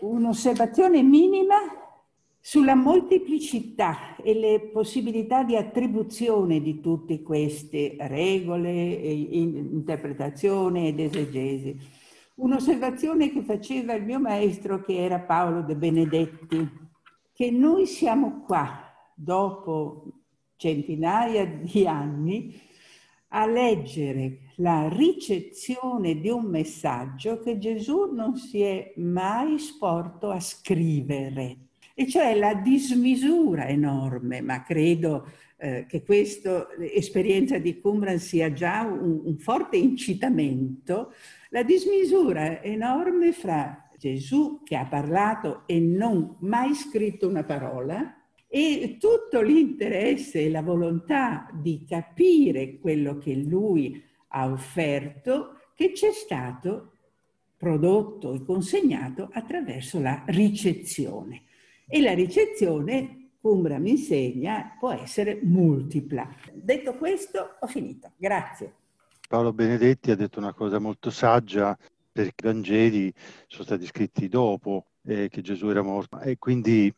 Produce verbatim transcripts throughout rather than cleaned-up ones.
Un'osservazione minima sulla molteplicità e le possibilità di attribuzione di tutte queste regole, interpretazione ed esegesi. Un'osservazione che faceva il mio maestro, che era Paolo De Benedetti, che noi siamo qua, dopo centinaia di anni, a leggere la ricezione di un messaggio che Gesù non si è mai sporto a scrivere, e cioè la dismisura enorme, ma credo eh, che questa esperienza di Qumran sia già un, un forte incitamento, la dismisura enorme fra Gesù che ha parlato e non mai scritto una parola, e tutto l'interesse e la volontà di capire quello che lui ha offerto, che ci è stato prodotto e consegnato attraverso la ricezione. E la ricezione, Qumran mi insegna, può essere multipla. Detto questo, ho finito. Grazie. Paolo Benedetti ha detto una cosa molto saggia, perché i Vangeli sono stati scritti dopo eh, che Gesù era morto, e quindi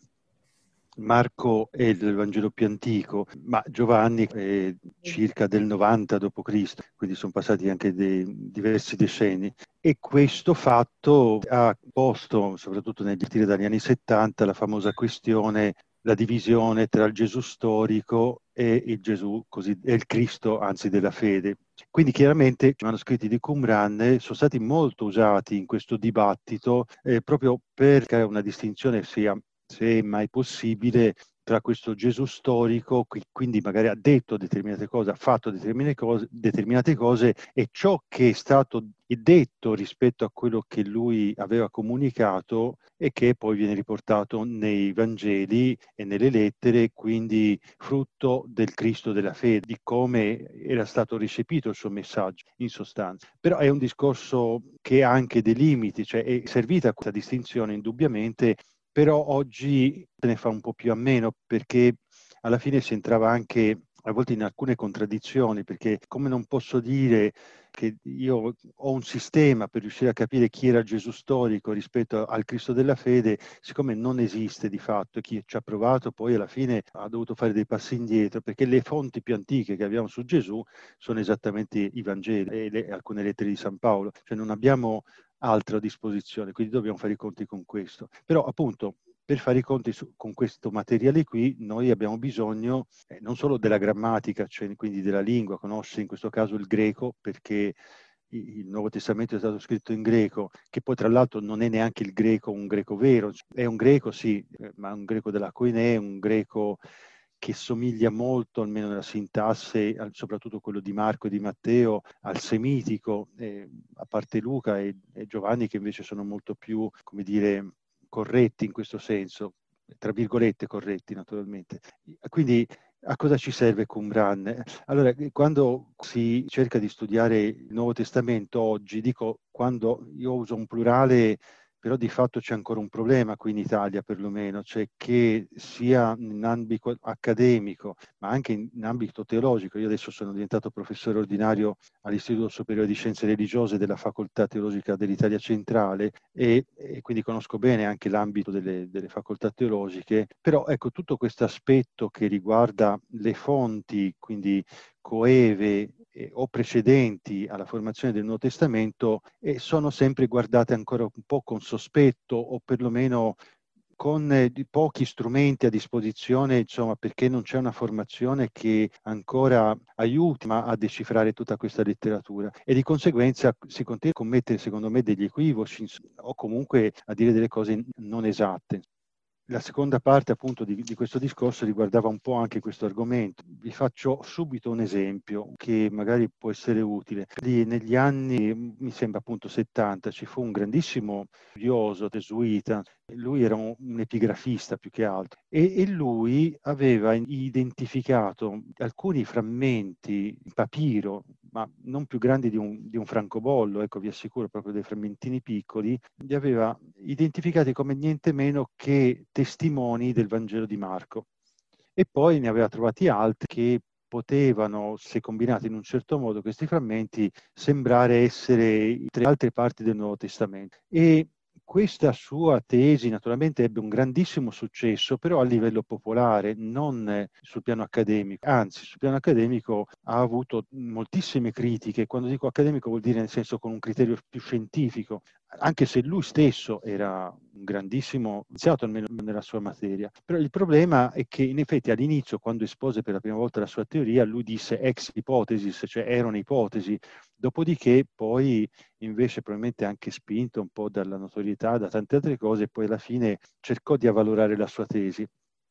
Marco è il Vangelo più antico, ma Giovanni è circa del novanta dopo Cristo, quindi sono passati anche dei diversi decenni. E questo fatto ha posto, soprattutto negli anni dagli anni settanta, la famosa questione, la divisione tra il Gesù storico e il Gesù così, e il Cristo, anzi, della fede. Quindi chiaramente i manoscritti di Qumran sono stati molto usati in questo dibattito eh, proprio per creare una distinzione, sia se è mai possibile, tra questo Gesù storico, quindi magari ha detto determinate cose, ha fatto determinate cose, determinate cose, e ciò che è stato detto rispetto a quello che lui aveva comunicato e che poi viene riportato nei Vangeli e nelle lettere, quindi frutto del Cristo della fede, di come era stato recepito il suo messaggio in sostanza. Però è un discorso che ha anche dei limiti, cioè è servita questa distinzione indubbiamente, però oggi se ne fa un po' più a meno, perché alla fine si entrava anche a volte in alcune contraddizioni, perché come non posso dire che io ho un sistema per riuscire a capire chi era Gesù storico rispetto al Cristo della fede, siccome non esiste di fatto, e chi ci ha provato poi alla fine ha dovuto fare dei passi indietro, perché le fonti più antiche che abbiamo su Gesù sono esattamente i Vangeli e le, alcune lettere di San Paolo, cioè non abbiamo altra disposizione, quindi dobbiamo fare i conti con questo. Però appunto per fare i conti su, con questo materiale qui noi abbiamo bisogno eh, non solo della grammatica, cioè quindi della lingua, conoscere in questo caso il greco, perché il Nuovo Testamento è stato scritto in greco, che poi tra l'altro non è neanche il greco un greco vero, è un greco sì, ma è un greco della Koine, un greco che somiglia molto, almeno nella sintassi, soprattutto quello di Marco e di Matteo, al semitico, eh, a parte Luca e, e Giovanni, che invece sono molto più, come dire, corretti in questo senso, tra virgolette corretti naturalmente. Quindi a cosa ci serve Qumran? Allora, quando si cerca di studiare il Nuovo Testamento oggi, dico quando io uso un plurale, però di fatto c'è ancora un problema qui in Italia perlomeno, cioè che sia in ambito accademico, ma anche in ambito teologico. Io adesso sono diventato professore ordinario all'Istituto Superiore di Scienze Religiose della Facoltà Teologica dell'Italia Centrale e, e quindi conosco bene anche l'ambito delle, delle facoltà teologiche, però ecco tutto questo aspetto che riguarda le fonti, quindi coeve eh, o precedenti alla formazione del Nuovo Testamento, eh, sono sempre guardate ancora un po' con sospetto o perlomeno con eh, pochi strumenti a disposizione, insomma, perché non c'è una formazione che ancora aiuti a decifrare tutta questa letteratura e di conseguenza si continua a commettere, secondo me, degli equivoci o comunque a dire delle cose non esatte. La seconda parte appunto di, di questo discorso riguardava un po' anche questo argomento. Vi faccio subito un esempio che magari può essere utile. Lì negli anni, mi sembra appunto settanta, ci fu un grandissimo studioso gesuita, lui era un, un epigrafista più che altro, e, e lui aveva identificato alcuni frammenti di papiro, ma non più grandi di un, di un francobollo, ecco, vi assicuro, proprio dei frammentini piccoli, li aveva identificati come niente meno che testimoni del Vangelo di Marco. E poi ne aveva trovati altri che potevano, se combinati in un certo modo, questi frammenti, sembrare essere tre altre parti del Nuovo Testamento. E questa sua tesi naturalmente ebbe un grandissimo successo, però a livello popolare, non sul piano accademico. Anzi, sul piano accademico ha avuto moltissime critiche. Quando dico accademico vuol dire nel senso con un criterio più scientifico, anche se lui stesso era un grandissimo iniziato almeno nella sua materia. Però il problema è che in effetti all'inizio, quando espose per la prima volta la sua teoria, lui disse ex hypothesis, cioè erano ipotesi. Dopodiché poi invece probabilmente anche spinto un po' dalla notorietà, da tante altre cose, poi alla fine cercò di avvalorare la sua tesi.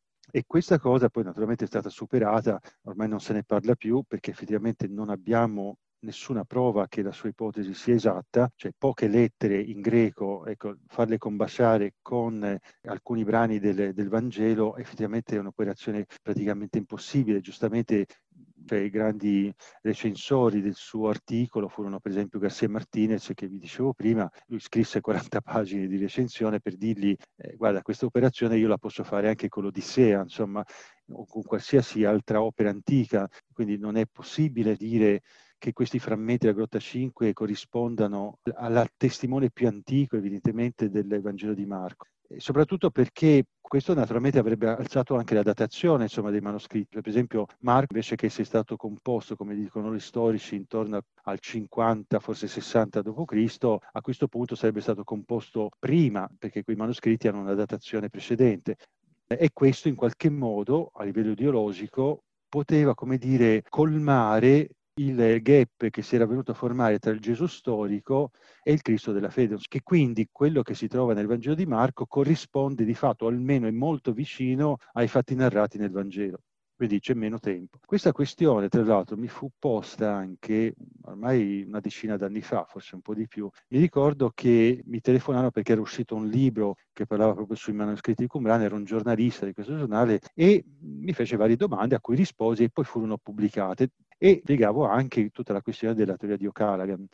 E questa cosa poi naturalmente è stata superata, ormai non se ne parla più perché effettivamente non abbiamo nessuna prova che la sua ipotesi sia esatta, cioè poche lettere in greco, ecco, farle combaciare con eh, alcuni brani del, del Vangelo effettivamente è un'operazione praticamente impossibile. Giustamente cioè, i grandi recensori del suo articolo furono per esempio García Martinez, che vi dicevo prima. Lui scrisse quaranta pagine di recensione per dirgli eh, guarda, questa operazione io la posso fare anche con l'Odissea, insomma, o con qualsiasi altra opera antica, quindi non è possibile dire che questi frammenti della Grotta cinque corrispondano al testimone più antico, evidentemente, del Vangelo di Marco. E soprattutto perché questo naturalmente avrebbe alzato anche la datazione, insomma, dei manoscritti. Per esempio Marco, invece che essere stato composto, come dicono gli storici, intorno al cinquanta, forse sessanta dopo Cristo, a questo punto sarebbe stato composto prima, perché quei manoscritti hanno una datazione precedente. E questo in qualche modo, a livello ideologico, poteva, come dire, colmare il gap che si era venuto a formare tra il Gesù storico e il Cristo della fede, che quindi quello che si trova nel Vangelo di Marco corrisponde di fatto, almeno è molto vicino ai fatti narrati nel Vangelo. Quindi c'è meno tempo. Questa questione, tra l'altro, mi fu posta anche ormai una decina d'anni fa, forse un po' di più. Mi ricordo che mi telefonavano perché era uscito un libro che parlava proprio sui manoscritti di Qumran, ero un giornalista di questo giornale e mi fece varie domande a cui risposi e poi furono pubblicate. E spiegavo anche tutta la questione della teoria di O'Callaghan.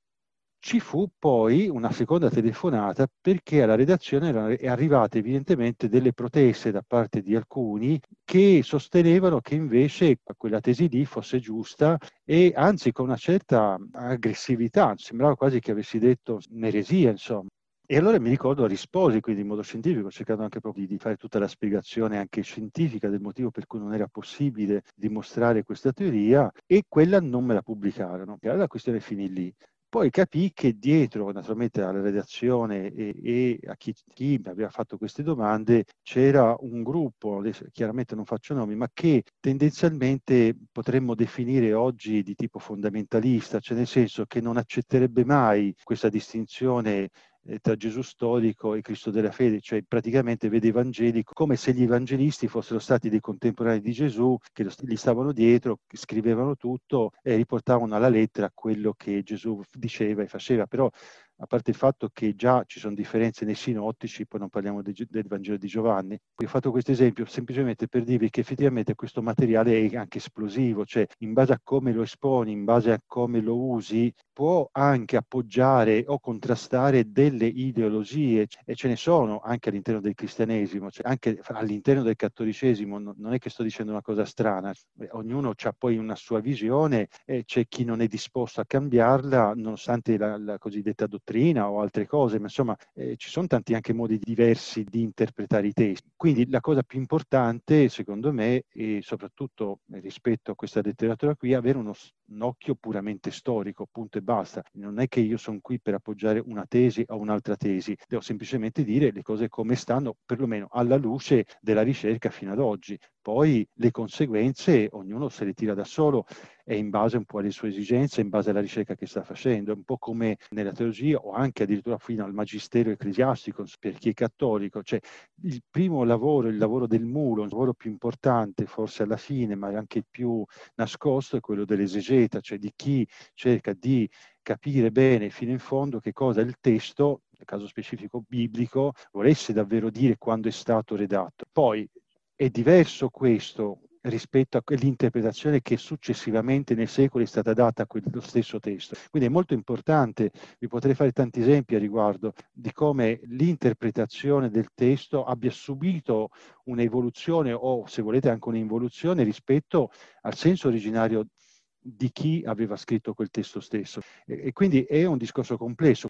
Ci fu poi una seconda telefonata perché alla redazione erano arrivate evidentemente delle proteste da parte di alcuni che sostenevano che invece quella tesi lì fosse giusta e anzi con una certa aggressività, sembrava quasi che avessi detto un'eresia, insomma. E allora mi ricordo, risposi quindi in modo scientifico, cercando anche proprio di fare tutta la spiegazione anche scientifica del motivo per cui non era possibile dimostrare questa teoria, e quella non me la pubblicarono. E allora la questione finì lì. Poi capì che dietro, naturalmente, alla redazione e, e a chi, chi mi aveva fatto queste domande c'era un gruppo, adesso chiaramente non faccio nomi, ma che tendenzialmente potremmo definire oggi di tipo fondamentalista, cioè nel senso che non accetterebbe mai questa distinzione tra Gesù storico e Cristo della fede, cioè praticamente vede i Vangeli come se gli evangelisti fossero stati dei contemporanei di Gesù che gli stavano dietro, scrivevano tutto e riportavano alla lettera quello che Gesù diceva e faceva. Però a parte il fatto che già ci sono differenze nei sinottici, poi non parliamo de, del Vangelo di Giovanni. Ho fatto questo esempio semplicemente per dirvi che effettivamente questo materiale è anche esplosivo, cioè in base a come lo esponi, in base a come lo usi, può anche appoggiare o contrastare delle ideologie, e ce ne sono anche all'interno del cristianesimo, cioè anche all'interno del cattolicesimo. Non è che sto dicendo una cosa strana, ognuno ha poi una sua visione e c'è chi non è disposto a cambiarla nonostante la, la cosiddetta dottrina o altre cose, ma insomma eh, ci sono tanti anche modi diversi di interpretare i testi. Quindi la cosa più importante secondo me, e soprattutto rispetto a questa letteratura qui, è avere uno, un occhio puramente storico, punto e basta. Non è che io sono qui per appoggiare una tesi o un'altra tesi, devo semplicemente dire le cose come stanno, perlomeno alla luce della ricerca fino ad oggi. Poi le conseguenze ognuno se le tira da solo e in base un po' alle sue esigenze, in base alla ricerca che sta facendo, un po' come nella teologia o anche addirittura fino al magistero ecclesiastico per chi è cattolico. Cioè il primo lavoro, il lavoro del mulo, il lavoro più importante forse alla fine, ma anche il più nascosto, è quello dell'esegeta, cioè di chi cerca di capire bene fino in fondo che cosa il testo, nel caso specifico biblico, volesse davvero dire quando è stato redatto. Poi è diverso questo rispetto all'interpretazione che successivamente nei secoli è stata data a quello stesso testo. Quindi è molto importante, vi potrei fare tanti esempi a riguardo di come l'interpretazione del testo abbia subito un'evoluzione o, se volete, anche un'involuzione rispetto al senso originario di chi aveva scritto quel testo stesso. E, e quindi è un discorso complesso.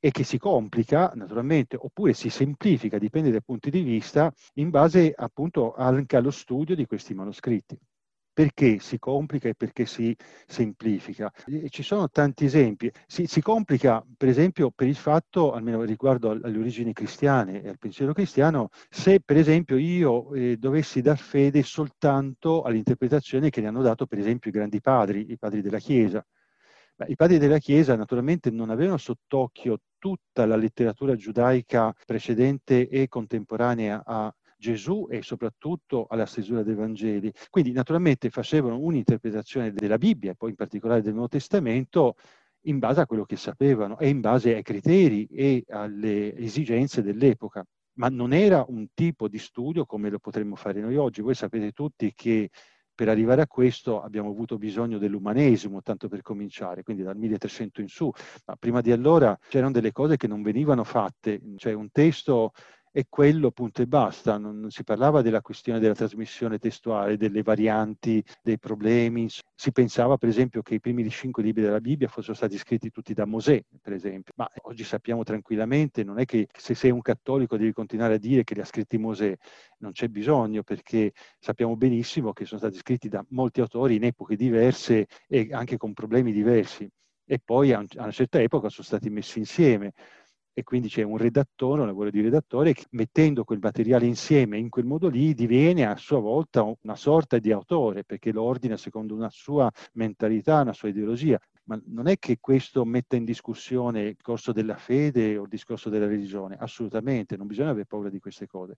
e che si complica naturalmente oppure si semplifica, dipende dai punti di vista, in base appunto anche allo studio di questi manoscritti. Perché si complica e perché si semplifica? E ci sono tanti esempi. Si, si complica, per esempio, per il fatto, almeno riguardo alle origini cristiane e al pensiero cristiano, se per esempio io eh, dovessi dar fede soltanto all'interpretazione che ne hanno dato, per esempio, i grandi padri, i padri della Chiesa. Beh, i padri della Chiesa naturalmente non avevano sott'occhio tutta la letteratura giudaica precedente e contemporanea a Gesù e soprattutto alla stesura dei Vangeli. Quindi naturalmente facevano un'interpretazione della Bibbia e poi in particolare del Nuovo Testamento in base a quello che sapevano e in base ai criteri e alle esigenze dell'epoca. Ma non era un tipo di studio come lo potremmo fare noi oggi. Voi sapete tutti che per arrivare a questo abbiamo avuto bisogno dell'umanesimo, tanto per cominciare, quindi dal milletrecento in su. Ma prima di allora c'erano delle cose che non venivano fatte, cioè un testo è quello, punto e basta. Non, non si parlava della questione della trasmissione testuale, delle varianti, dei problemi. Si pensava, per esempio, che i primi cinque libri della Bibbia fossero stati scritti tutti da Mosè, per esempio. Ma oggi sappiamo tranquillamente, non è che se sei un cattolico devi continuare a dire che li ha scritti Mosè. Non c'è bisogno, perché sappiamo benissimo che sono stati scritti da molti autori in epoche diverse e anche con problemi diversi. E poi a una certa epoca sono stati messi insieme. E quindi c'è un redattore, un lavoro di redattore, che mettendo quel materiale insieme in quel modo lì diviene a sua volta una sorta di autore, perché lo ordina secondo una sua mentalità, una sua ideologia. Ma non è che questo metta in discussione il discorso della fede o il discorso della religione, assolutamente, non bisogna avere paura di queste cose.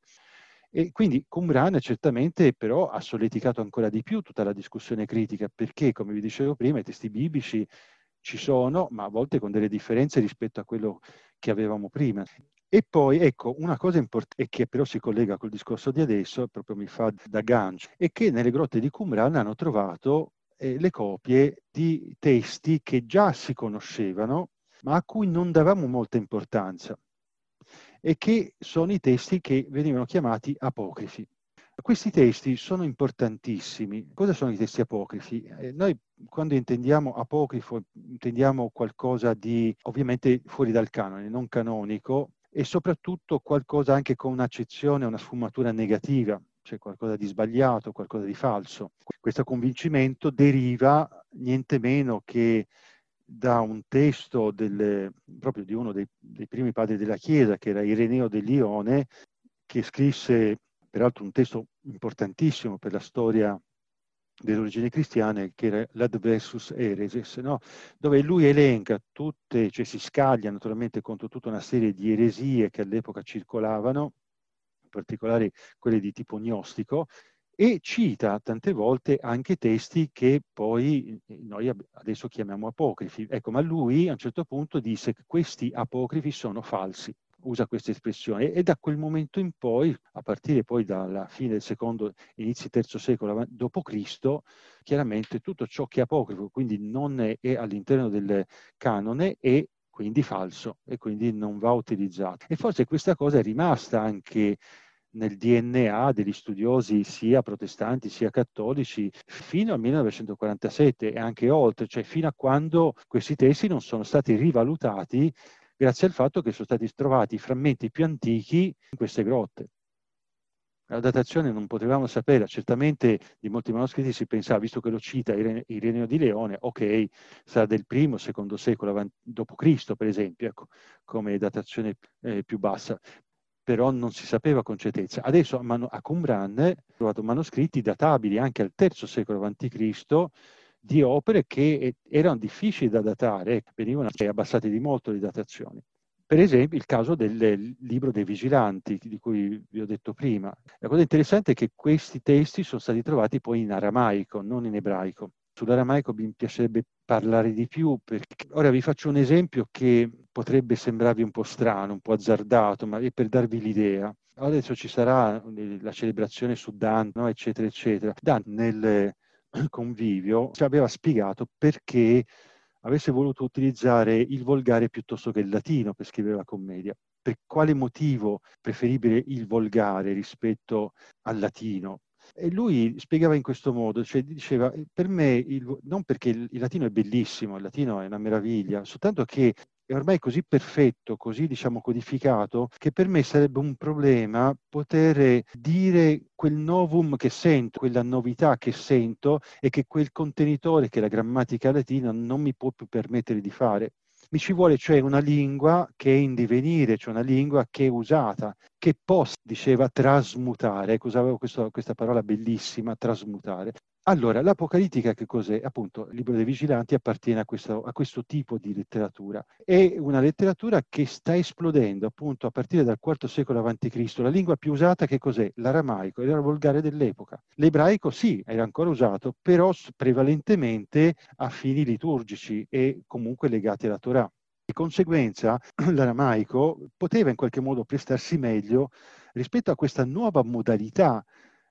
E quindi Qumran certamente però ha solleticato ancora di più tutta la discussione critica, perché, come vi dicevo prima, i testi biblici ci sono, ma a volte con delle differenze rispetto a quello che avevamo prima. E poi, ecco, una cosa importante, e che però si collega col discorso di adesso, proprio mi fa da gancio, è che nelle grotte di Qumran hanno trovato eh, le copie di testi che già si conoscevano, ma a cui non davamo molta importanza, e che sono i testi che venivano chiamati apocrifi. Questi testi sono importantissimi. Cosa sono i testi apocrifi? Eh, noi quando intendiamo apocrifo intendiamo qualcosa di ovviamente fuori dal canone, non canonico, e soprattutto qualcosa anche con un'accezione, una sfumatura negativa, cioè qualcosa di sbagliato, qualcosa di falso. Questo convincimento deriva niente meno che da un testo del, proprio di uno dei, dei primi padri della Chiesa, che era Ireneo del Lione, che scrisse peraltro un testo importantissimo per la storia delle origini cristiane, che era l'Adversus Ereses, no? Dove lui elenca tutte, cioè si scaglia naturalmente contro tutta una serie di eresie che all'epoca circolavano, in particolare quelle di tipo gnostico, e cita tante volte anche testi che poi noi adesso chiamiamo apocrifi. Ecco, ma lui a un certo punto disse che questi apocrifi sono falsi. Usa questa espressione, e da quel momento in poi, a partire poi dalla fine del secondo, inizi terzo secolo dopo Cristo, chiaramente tutto ciò che è apocrifo, quindi non è, è all'interno del canone, è quindi falso e quindi non va utilizzato. E forse questa cosa è rimasta anche nel D N A degli studiosi sia protestanti sia cattolici fino al millenovecentoquarantasette e anche oltre, cioè fino a quando questi testi non sono stati rivalutati grazie al fatto che sono stati trovati i frammenti più antichi in queste grotte. La datazione non potevamo sapere, certamente di molti manoscritti si pensava, visto che lo cita Ireneo di Leone, ok, sarà del primo, secondo secolo dopo Cristo, per esempio, ecco, come datazione eh, più bassa, però non si sapeva con certezza. Adesso a Qumran ho trovato manoscritti databili anche al terzo secolo avanti Cristo di opere che erano difficili da datare, venivano abbassate di molto le datazioni. Per esempio il caso del libro dei vigilanti, di cui vi ho detto prima. La cosa interessante è che questi testi sono stati trovati poi in aramaico, non in ebraico. Sull'aramaico mi piacerebbe parlare di più, perché ora vi faccio un esempio che potrebbe sembrarvi un po' strano, un po' azzardato, ma è per darvi l'idea. Adesso ci sarà la celebrazione su Dante, no? eccetera, eccetera. Dante nel convivio ci aveva spiegato perché avesse voluto utilizzare il volgare piuttosto che il latino per scrivere la commedia. Per quale motivo preferibile il volgare rispetto al latino? E lui spiegava in questo modo, cioè diceva, per me, il, non perché il, il latino è bellissimo, il latino è una meraviglia, soltanto che è ormai così perfetto, così diciamo codificato, che per me sarebbe un problema poter dire quel novum che sento, quella novità che sento e che quel contenitore che è la grammatica latina non mi può più permettere di fare. Mi ci vuole cioè una lingua che è in divenire, cioè una lingua che è usata, che possa, diceva, trasmutare. Ecco, usavo questo, questa parola bellissima, trasmutare. Allora, l'Apocalittica che cos'è? Appunto, il Libro dei Vigilanti appartiene a questo, a questo tipo di letteratura. È una letteratura che sta esplodendo appunto a partire dal quarto secolo avanti Cristo. La lingua più usata che cos'è? L'aramaico, era la volgare dell'epoca. L'ebraico sì, era ancora usato, però prevalentemente a fini liturgici e comunque legati alla Torah. Di conseguenza, l'aramaico poteva in qualche modo prestarsi meglio rispetto a questa nuova modalità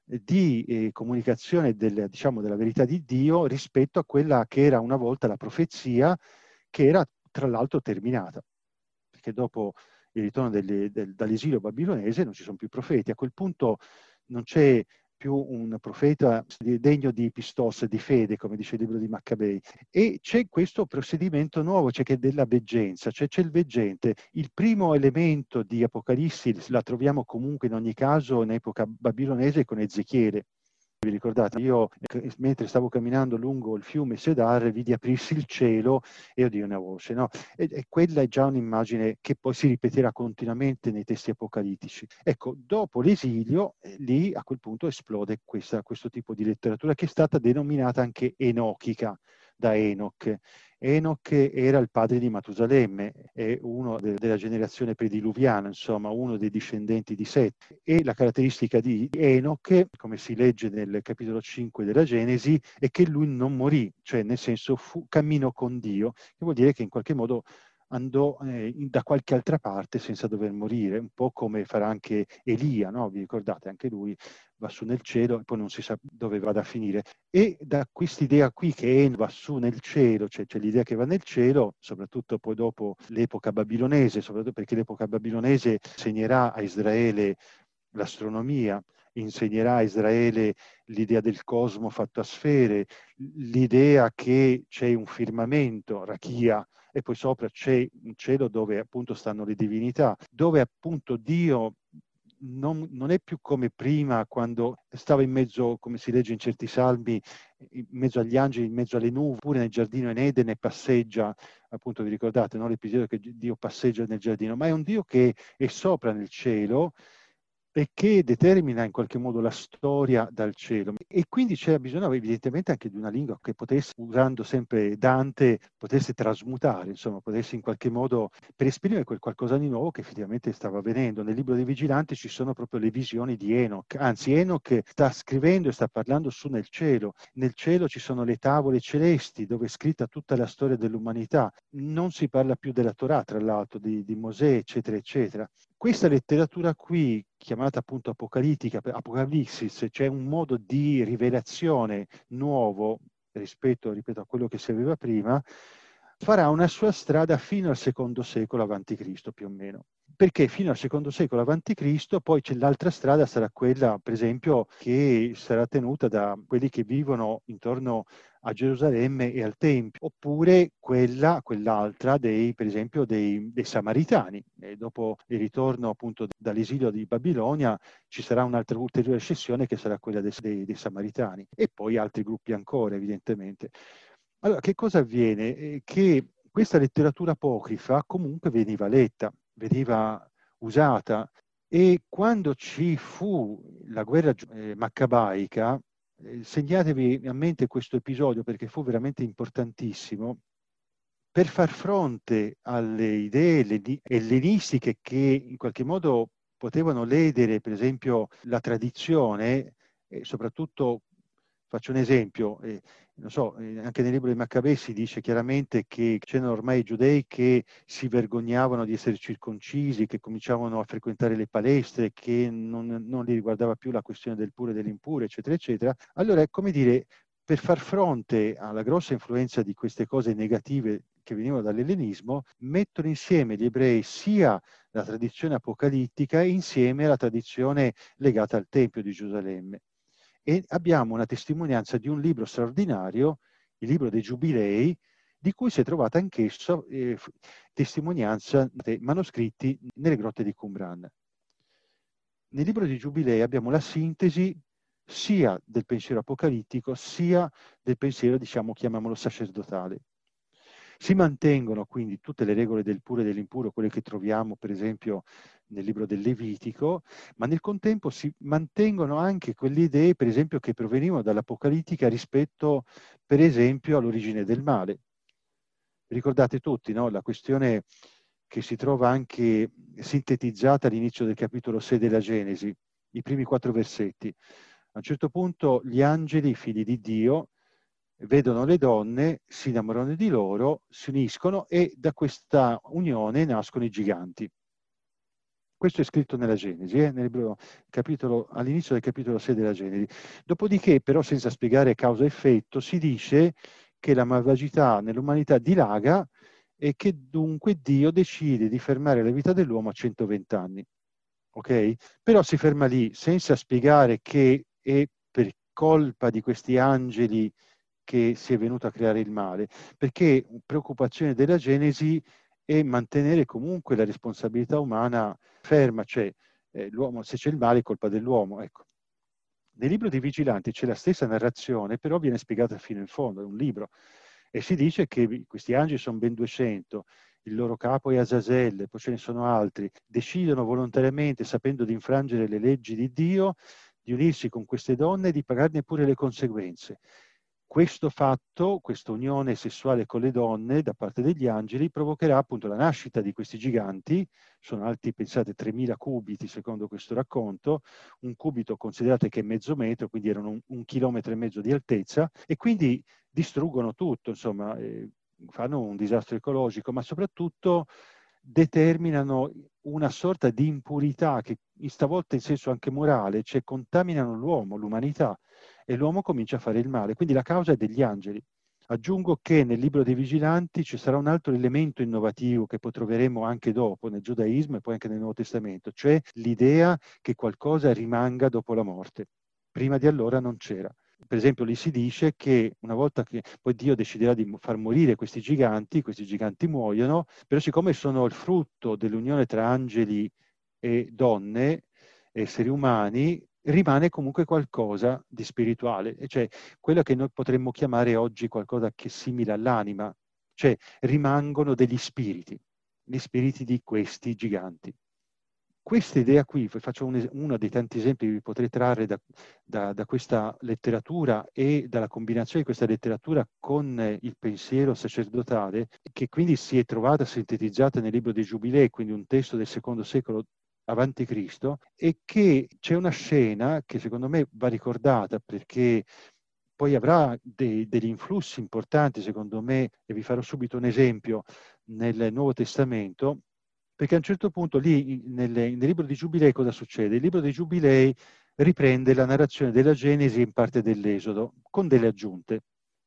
di eh, comunicazione del, diciamo, della verità di Dio rispetto a quella che era una volta la profezia, che era tra l'altro terminata, perché dopo il ritorno delle, del, dall'esilio babilonese non ci sono più profeti. A quel punto non c'è più un profeta degno di pistos, di fede, come dice il libro di Maccabei. E c'è questo procedimento nuovo, cioè che è della veggenza, cioè c'è il veggente. Il primo elemento di Apocalissi la troviamo comunque in ogni caso in epoca babilonese con Ezechiele. Vi ricordate? Io, mentre stavo camminando lungo il fiume Sedar, vidi aprirsi il cielo e udì una voce, no? E, e quella è già un'immagine che poi si ripeterà continuamente nei testi apocalittici. Ecco, dopo l'esilio, eh, lì a quel punto esplode questa, questo tipo di letteratura che è stata denominata anche enochica, da Enoch. Enoch era il padre di Matusalemme, è uno de- della generazione prediluviana, insomma, uno dei discendenti di Set. E la caratteristica di Enoch, come si legge nel capitolo cinque della Genesi, è che lui non morì, cioè nel senso fu, camminò con Dio, che vuol dire che in qualche modo andò eh, in, da qualche altra parte senza dover morire, un po' come farà anche Elia, no? Vi ricordate? Anche lui va su nel cielo e poi non si sa dove vada a finire. E da quest'idea qui che va su nel cielo, cioè c'è l'idea che va nel cielo, soprattutto poi dopo l'epoca babilonese, soprattutto perché l'epoca babilonese insegnerà a Israele l'astronomia, insegnerà a Israele l'idea del cosmo fatto a sfere, l'idea che c'è un firmamento, Rachia, e poi sopra c'è un cielo dove appunto stanno le divinità, dove appunto Dio non, non è più come prima quando stava in mezzo, come si legge in certi salmi, in mezzo agli angeli, in mezzo alle nubi, oppure nel giardino in Edene passeggia, appunto vi ricordate, no? L'episodio che Dio passeggia nel giardino, ma è un Dio che è sopra nel cielo e che determina in qualche modo la storia dal cielo. E quindi c'era bisogno evidentemente anche di una lingua che potesse, usando sempre Dante, potesse trasmutare, insomma, potesse in qualche modo, per esprimere quel qualcosa di nuovo che effettivamente stava avvenendo. Nel libro dei Vigilanti ci sono proprio le visioni di Enoch, anzi Enoch sta scrivendo e sta parlando su nel cielo. Nel cielo ci sono le tavole celesti dove è scritta tutta la storia dell'umanità. Non si parla più della Torah, tra l'altro, di, di Mosè, eccetera, eccetera. Questa letteratura qui, chiamata appunto apocalittica, apocalissis, cioè un modo di rivelazione nuovo rispetto, ripeto, a quello che si aveva prima, farà una sua strada fino al secondo secolo avanti Cristo più o meno. Perché fino al secondo secolo avanti Cristo poi c'è l'altra strada, sarà quella per esempio che sarà tenuta da quelli che vivono intorno a Gerusalemme e al Tempio, oppure quella, quell'altra dei, per esempio, dei, dei Samaritani. E dopo il ritorno appunto dall'esilio di Babilonia ci sarà un'altra ulteriore scissione che sarà quella dei, dei, dei Samaritani e poi altri gruppi ancora evidentemente. Allora, che cosa avviene? Eh, che questa letteratura apocrifa comunque veniva letta, veniva usata e quando ci fu la guerra eh, maccabaica, eh, segnatevi a mente questo episodio perché fu veramente importantissimo, per far fronte alle idee ellenistiche che in qualche modo potevano ledere per esempio la tradizione e soprattutto, faccio un esempio, eh, non so, eh, anche nel libro di Maccabei si dice chiaramente che c'erano ormai i giudei che si vergognavano di essere circoncisi, che cominciavano a frequentare le palestre, che non, non li riguardava più la questione del puro e dell'impuro, eccetera, eccetera. Allora è come dire, per far fronte alla grossa influenza di queste cose negative che venivano dall'ellenismo, mettono insieme gli ebrei sia la tradizione apocalittica insieme alla tradizione legata al Tempio di Gerusalemme. E abbiamo una testimonianza di un libro straordinario, il libro dei Giubilei, di cui si è trovata anch'esso eh, testimonianza dei manoscritti nelle grotte di Qumran. Nel libro di Giubilei abbiamo la sintesi sia del pensiero apocalittico sia del pensiero, diciamo, chiamiamolo sacerdotale. Si mantengono quindi tutte le regole del puro e dell'impuro, quelle che troviamo per esempio nel libro del Levitico, ma nel contempo si mantengono anche quelle idee, per esempio, che provenivano dall'apocalittica rispetto, per esempio, all'origine del male. Ricordate tutti, no? La questione che si trova anche sintetizzata all'inizio del capitolo sei della Genesi, i primi quattro versetti. A un certo punto gli angeli, i figli di Dio, vedono le donne, si innamorano di loro, si uniscono e da questa unione nascono i giganti. Questo è scritto nella Genesi, eh? Nel libro, capitolo, all'inizio del capitolo sei della Genesi. Dopodiché, però, senza spiegare causa-effetto, si dice che la malvagità nell'umanità dilaga e che dunque Dio decide di fermare la vita dell'uomo a centoventi anni. Ok? Però si ferma lì, senza spiegare che è per colpa di questi angeli che si è venuto a creare il male, perché preoccupazione della Genesi è mantenere comunque la responsabilità umana ferma, cioè eh, l'uomo, se c'è il male è colpa dell'uomo. Ecco. Nel libro dei Vigilanti c'è la stessa narrazione, però viene spiegata fino in fondo, è un libro, e si dice che questi angeli sono ben duecento, il loro capo è Azazel, poi ce ne sono altri, decidono volontariamente, sapendo di infrangere le leggi di Dio, di unirsi con queste donne e di pagarne pure le conseguenze. Questo fatto, questa unione sessuale con le donne da parte degli angeli, provocherà appunto la nascita di questi giganti, sono alti, pensate, tremila cubiti secondo questo racconto, un cubito considerate che è mezzo metro, quindi erano un, un chilometro e mezzo di altezza, e quindi distruggono tutto, insomma, eh, fanno un disastro ecologico, ma soprattutto determinano una sorta di impurità che stavolta in senso anche morale, cioè contaminano l'uomo, l'umanità, e l'uomo comincia a fare il male. Quindi la causa è degli angeli. Aggiungo che nel libro dei Vigilanti ci sarà un altro elemento innovativo che poi troveremo anche dopo nel giudaismo e poi anche nel Nuovo Testamento, cioè l'idea che qualcosa rimanga dopo la morte. Prima di allora non c'era. Per esempio lì si dice che una volta che poi Dio deciderà di far morire questi giganti, questi giganti muoiono, però siccome sono il frutto dell'unione tra angeli e donne, esseri umani, rimane comunque qualcosa di spirituale, cioè quello che noi potremmo chiamare oggi qualcosa che è simile all'anima, cioè rimangono degli spiriti, gli spiriti di questi giganti. Questa idea qui, faccio un, uno dei tanti esempi che vi potrei trarre da, da, da questa letteratura e dalla combinazione di questa letteratura con il pensiero sacerdotale, che quindi si è trovata sintetizzata nel libro dei Giubilei, quindi un testo del secondo secolo avanti Cristo, e che c'è una scena che secondo me va ricordata perché poi avrà dei, degli influssi importanti, secondo me, e vi farò subito un esempio nel Nuovo Testamento, perché a un certo punto lì nel, nel libro di Giubilei cosa succede? Il libro di Giubilei riprende la narrazione della Genesi e in parte dell'Esodo, con delle aggiunte.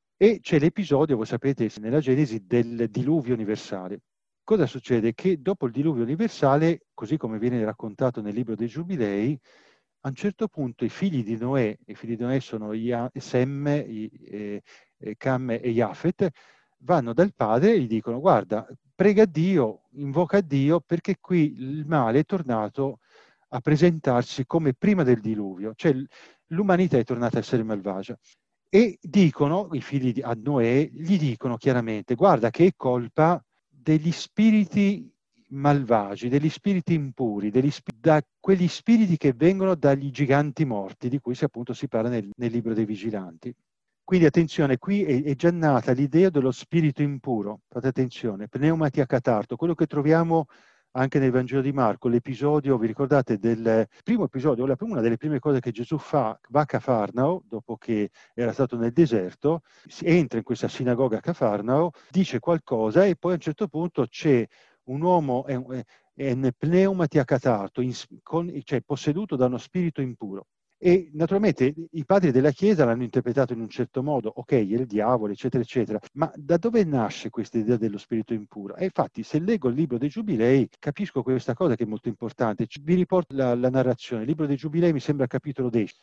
E c'è l'episodio, voi sapete, nella Genesi del diluvio universale. Cosa succede? Che dopo il diluvio universale, così come viene raccontato nel libro dei Giubilei, a un certo punto i figli di Noè, i figli di Noè sono Sem, eh, Cam e Jafet, vanno dal padre e gli dicono: guarda, prega Dio, invoca Dio, perché qui il male è tornato a presentarsi come prima del diluvio, cioè l'umanità è tornata a essere malvagia. E dicono, i figli di Noè, gli dicono chiaramente: guarda che è colpa degli spiriti malvagi, degli spiriti impuri, degli sp- da quegli spiriti che vengono dagli giganti morti, di cui si, appunto si parla nel, nel libro dei Vigilanti. Quindi attenzione, qui è, è già nata l'idea dello spirito impuro, fate attenzione, pneumatia catarto, quello che troviamo anche nel Vangelo di Marco, l'episodio, vi ricordate, del primo episodio, una delle prime cose che Gesù fa, va a Cafarnao, dopo che era stato nel deserto, entra in questa sinagoga a Cafarnao, dice qualcosa e poi a un certo punto c'è un uomo, è, è un pneumatia catarto, in, con, cioè posseduto da uno spirito impuro. E naturalmente i padri della Chiesa l'hanno interpretato in un certo modo, ok, è il diavolo, eccetera, eccetera, ma da dove nasce questa idea dello spirito impuro? E infatti, se leggo il libro dei Giubilei, capisco questa cosa che è molto importante. Vi riporto la, la narrazione. Il libro dei Giubilei mi sembra capitolo dieci.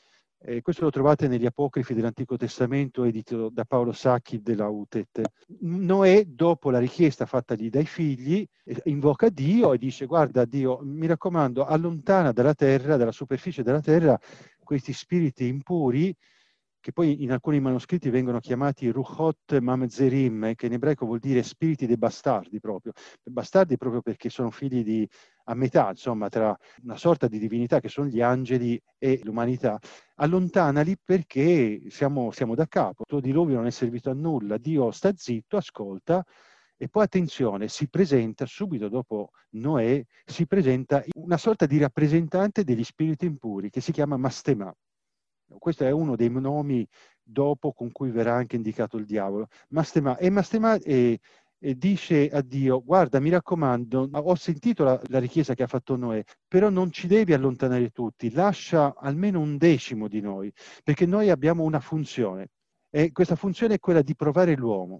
Eh, questo lo trovate negli apocrifi dell'Antico Testamento, edito da Paolo Sacchi della U T E T. Noè, dopo la richiesta fattagli dai figli, invoca Dio e dice: guarda Dio, mi raccomando, allontana dalla terra, dalla superficie della terra, questi spiriti impuri, che poi in alcuni manoscritti vengono chiamati Ruchot Mamzerim, che in ebraico vuol dire spiriti dei bastardi proprio. Bastardi proprio perché sono figli di a metà, insomma, tra una sorta di divinità che sono gli angeli e l'umanità. Allontanali perché siamo, siamo da capo. Il tuo diluvio non è servito a nulla. Dio sta zitto, ascolta. E poi attenzione, si presenta subito dopo Noè, si presenta una sorta di rappresentante degli spiriti impuri che si chiama Mastema. Questo è uno dei nomi dopo con cui verrà anche indicato il diavolo. Mastema, e Mastema è, e dice a Dio: guarda, mi raccomando, ho sentito la, la richiesta che ha fatto Noè, però non ci devi allontanare tutti, lascia almeno un decimo di noi, perché noi abbiamo una funzione, e questa funzione è quella di provare l'uomo.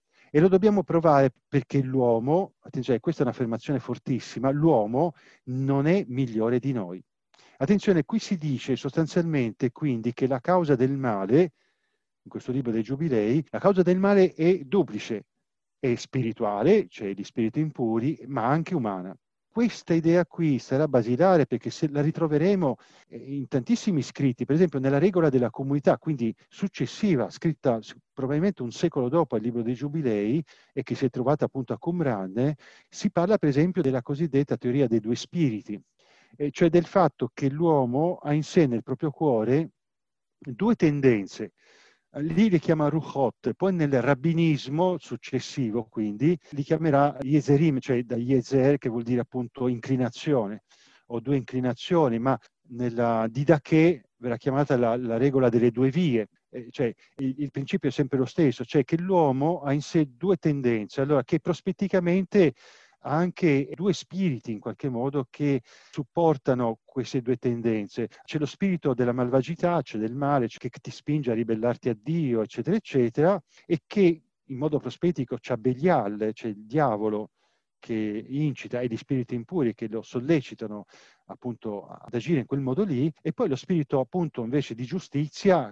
E lo dobbiamo provare perché l'uomo, attenzione, questa è un'affermazione fortissima, l'uomo non è migliore di noi. Attenzione, qui si dice sostanzialmente quindi che la causa del male, in questo libro dei Giubilei, la causa del male è duplice, è spirituale, cioè di spiriti impuri, ma anche umana. Questa idea qui sarà basilare perché se la ritroveremo in tantissimi scritti, per esempio nella regola della comunità, quindi successiva, scritta probabilmente un secolo dopo al libro dei Giubilei e che si è trovata appunto a Qumran, si parla per esempio della cosiddetta teoria dei due spiriti, eh, cioè del fatto che l'uomo ha in sé nel proprio cuore due tendenze. Lì li chiama Ruchot, poi nel rabbinismo successivo quindi li chiamerà Yezerim, cioè da Yezer che vuol dire appunto inclinazione, o due inclinazioni, ma nella Didache verrà chiamata la, la regola delle due vie, eh, cioè il, il principio è sempre lo stesso, cioè che l'uomo ha in sé due tendenze, allora che prospetticamente ha anche due spiriti in qualche modo che supportano queste due tendenze. C'è lo spirito della malvagità, c'è del male, c'è che ti spinge a ribellarti a Dio, eccetera, eccetera, e che in modo prospettico c'è Belial, c'è il diavolo che incita e gli spiriti impuri che lo sollecitano appunto ad agire in quel modo lì, e poi lo spirito appunto invece di giustizia,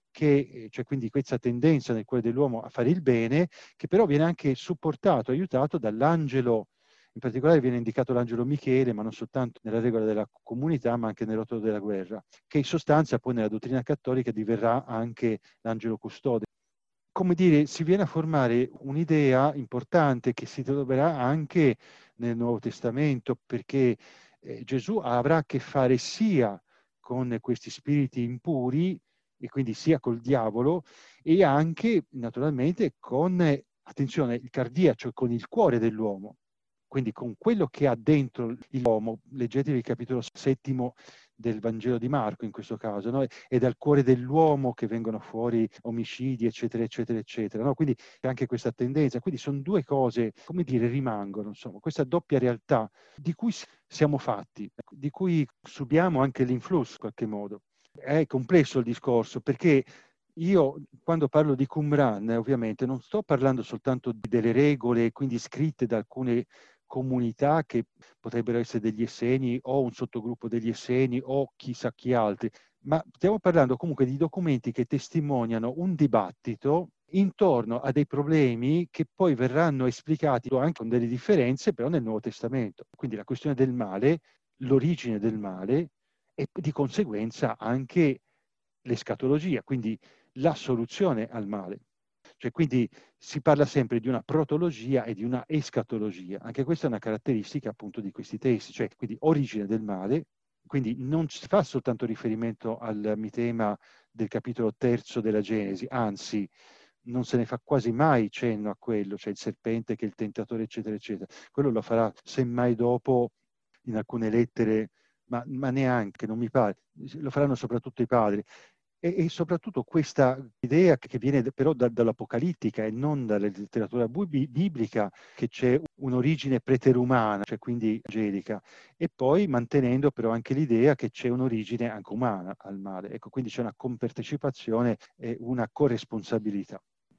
che c'è quindi questa tendenza nel cuore dell'uomo a fare il bene, che però viene anche supportato, aiutato dall'angelo. In particolare viene indicato l'angelo Michele, ma non soltanto nella regola della comunità, ma anche nel rotolo della guerra, che in sostanza poi nella dottrina cattolica diverrà anche l'angelo custode. Come dire, si viene a formare un'idea importante che si troverà anche nel Nuovo Testamento, perché eh, Gesù avrà a che fare sia con questi spiriti impuri, e quindi sia col diavolo, e anche naturalmente con, attenzione, il cardia, cioè con il cuore dell'uomo, quindi con quello che ha dentro l'uomo. Leggetevi il capitolo settimo del Vangelo di Marco in questo caso, no? È dal cuore dell'uomo che vengono fuori omicidi, eccetera, eccetera, eccetera. No? Quindi c'è anche questa tendenza. Quindi sono due cose, come dire, rimangono, insomma, questa doppia realtà di cui siamo fatti, di cui subiamo anche l'influsso in qualche modo. È complesso il discorso, perché io, quando parlo di Qumran, ovviamente non sto parlando soltanto delle regole, quindi scritte da alcune comunità che potrebbero essere degli Esseni o un sottogruppo degli Esseni o chissà chi altri, ma stiamo parlando comunque di documenti che testimoniano un dibattito intorno a dei problemi che poi verranno esplicati anche con delle differenze, però nel Nuovo Testamento. Quindi la questione del male, l'origine del male e di conseguenza anche l'escatologia, quindi la soluzione al male. Cioè, quindi si parla sempre di una protologia e di una escatologia. Anche questa è una caratteristica appunto di questi testi, cioè quindi origine del male, quindi non si fa soltanto riferimento al mitema del capitolo terzo della Genesi, anzi non se ne fa quasi mai cenno a quello, cioè il serpente che è il tentatore, eccetera, eccetera. Quello lo farà semmai dopo in alcune lettere, ma, ma neanche, non mi pare, lo faranno soprattutto i padri. E, e soprattutto questa idea che viene però da, dall'apocalittica e non dalla letteratura bi- biblica, che c'è un'origine preterumana, cioè quindi angelica, e poi mantenendo però anche l'idea che c'è un'origine anche umana al male. Ecco, quindi c'è una compartecipazione e una corresponsabilità.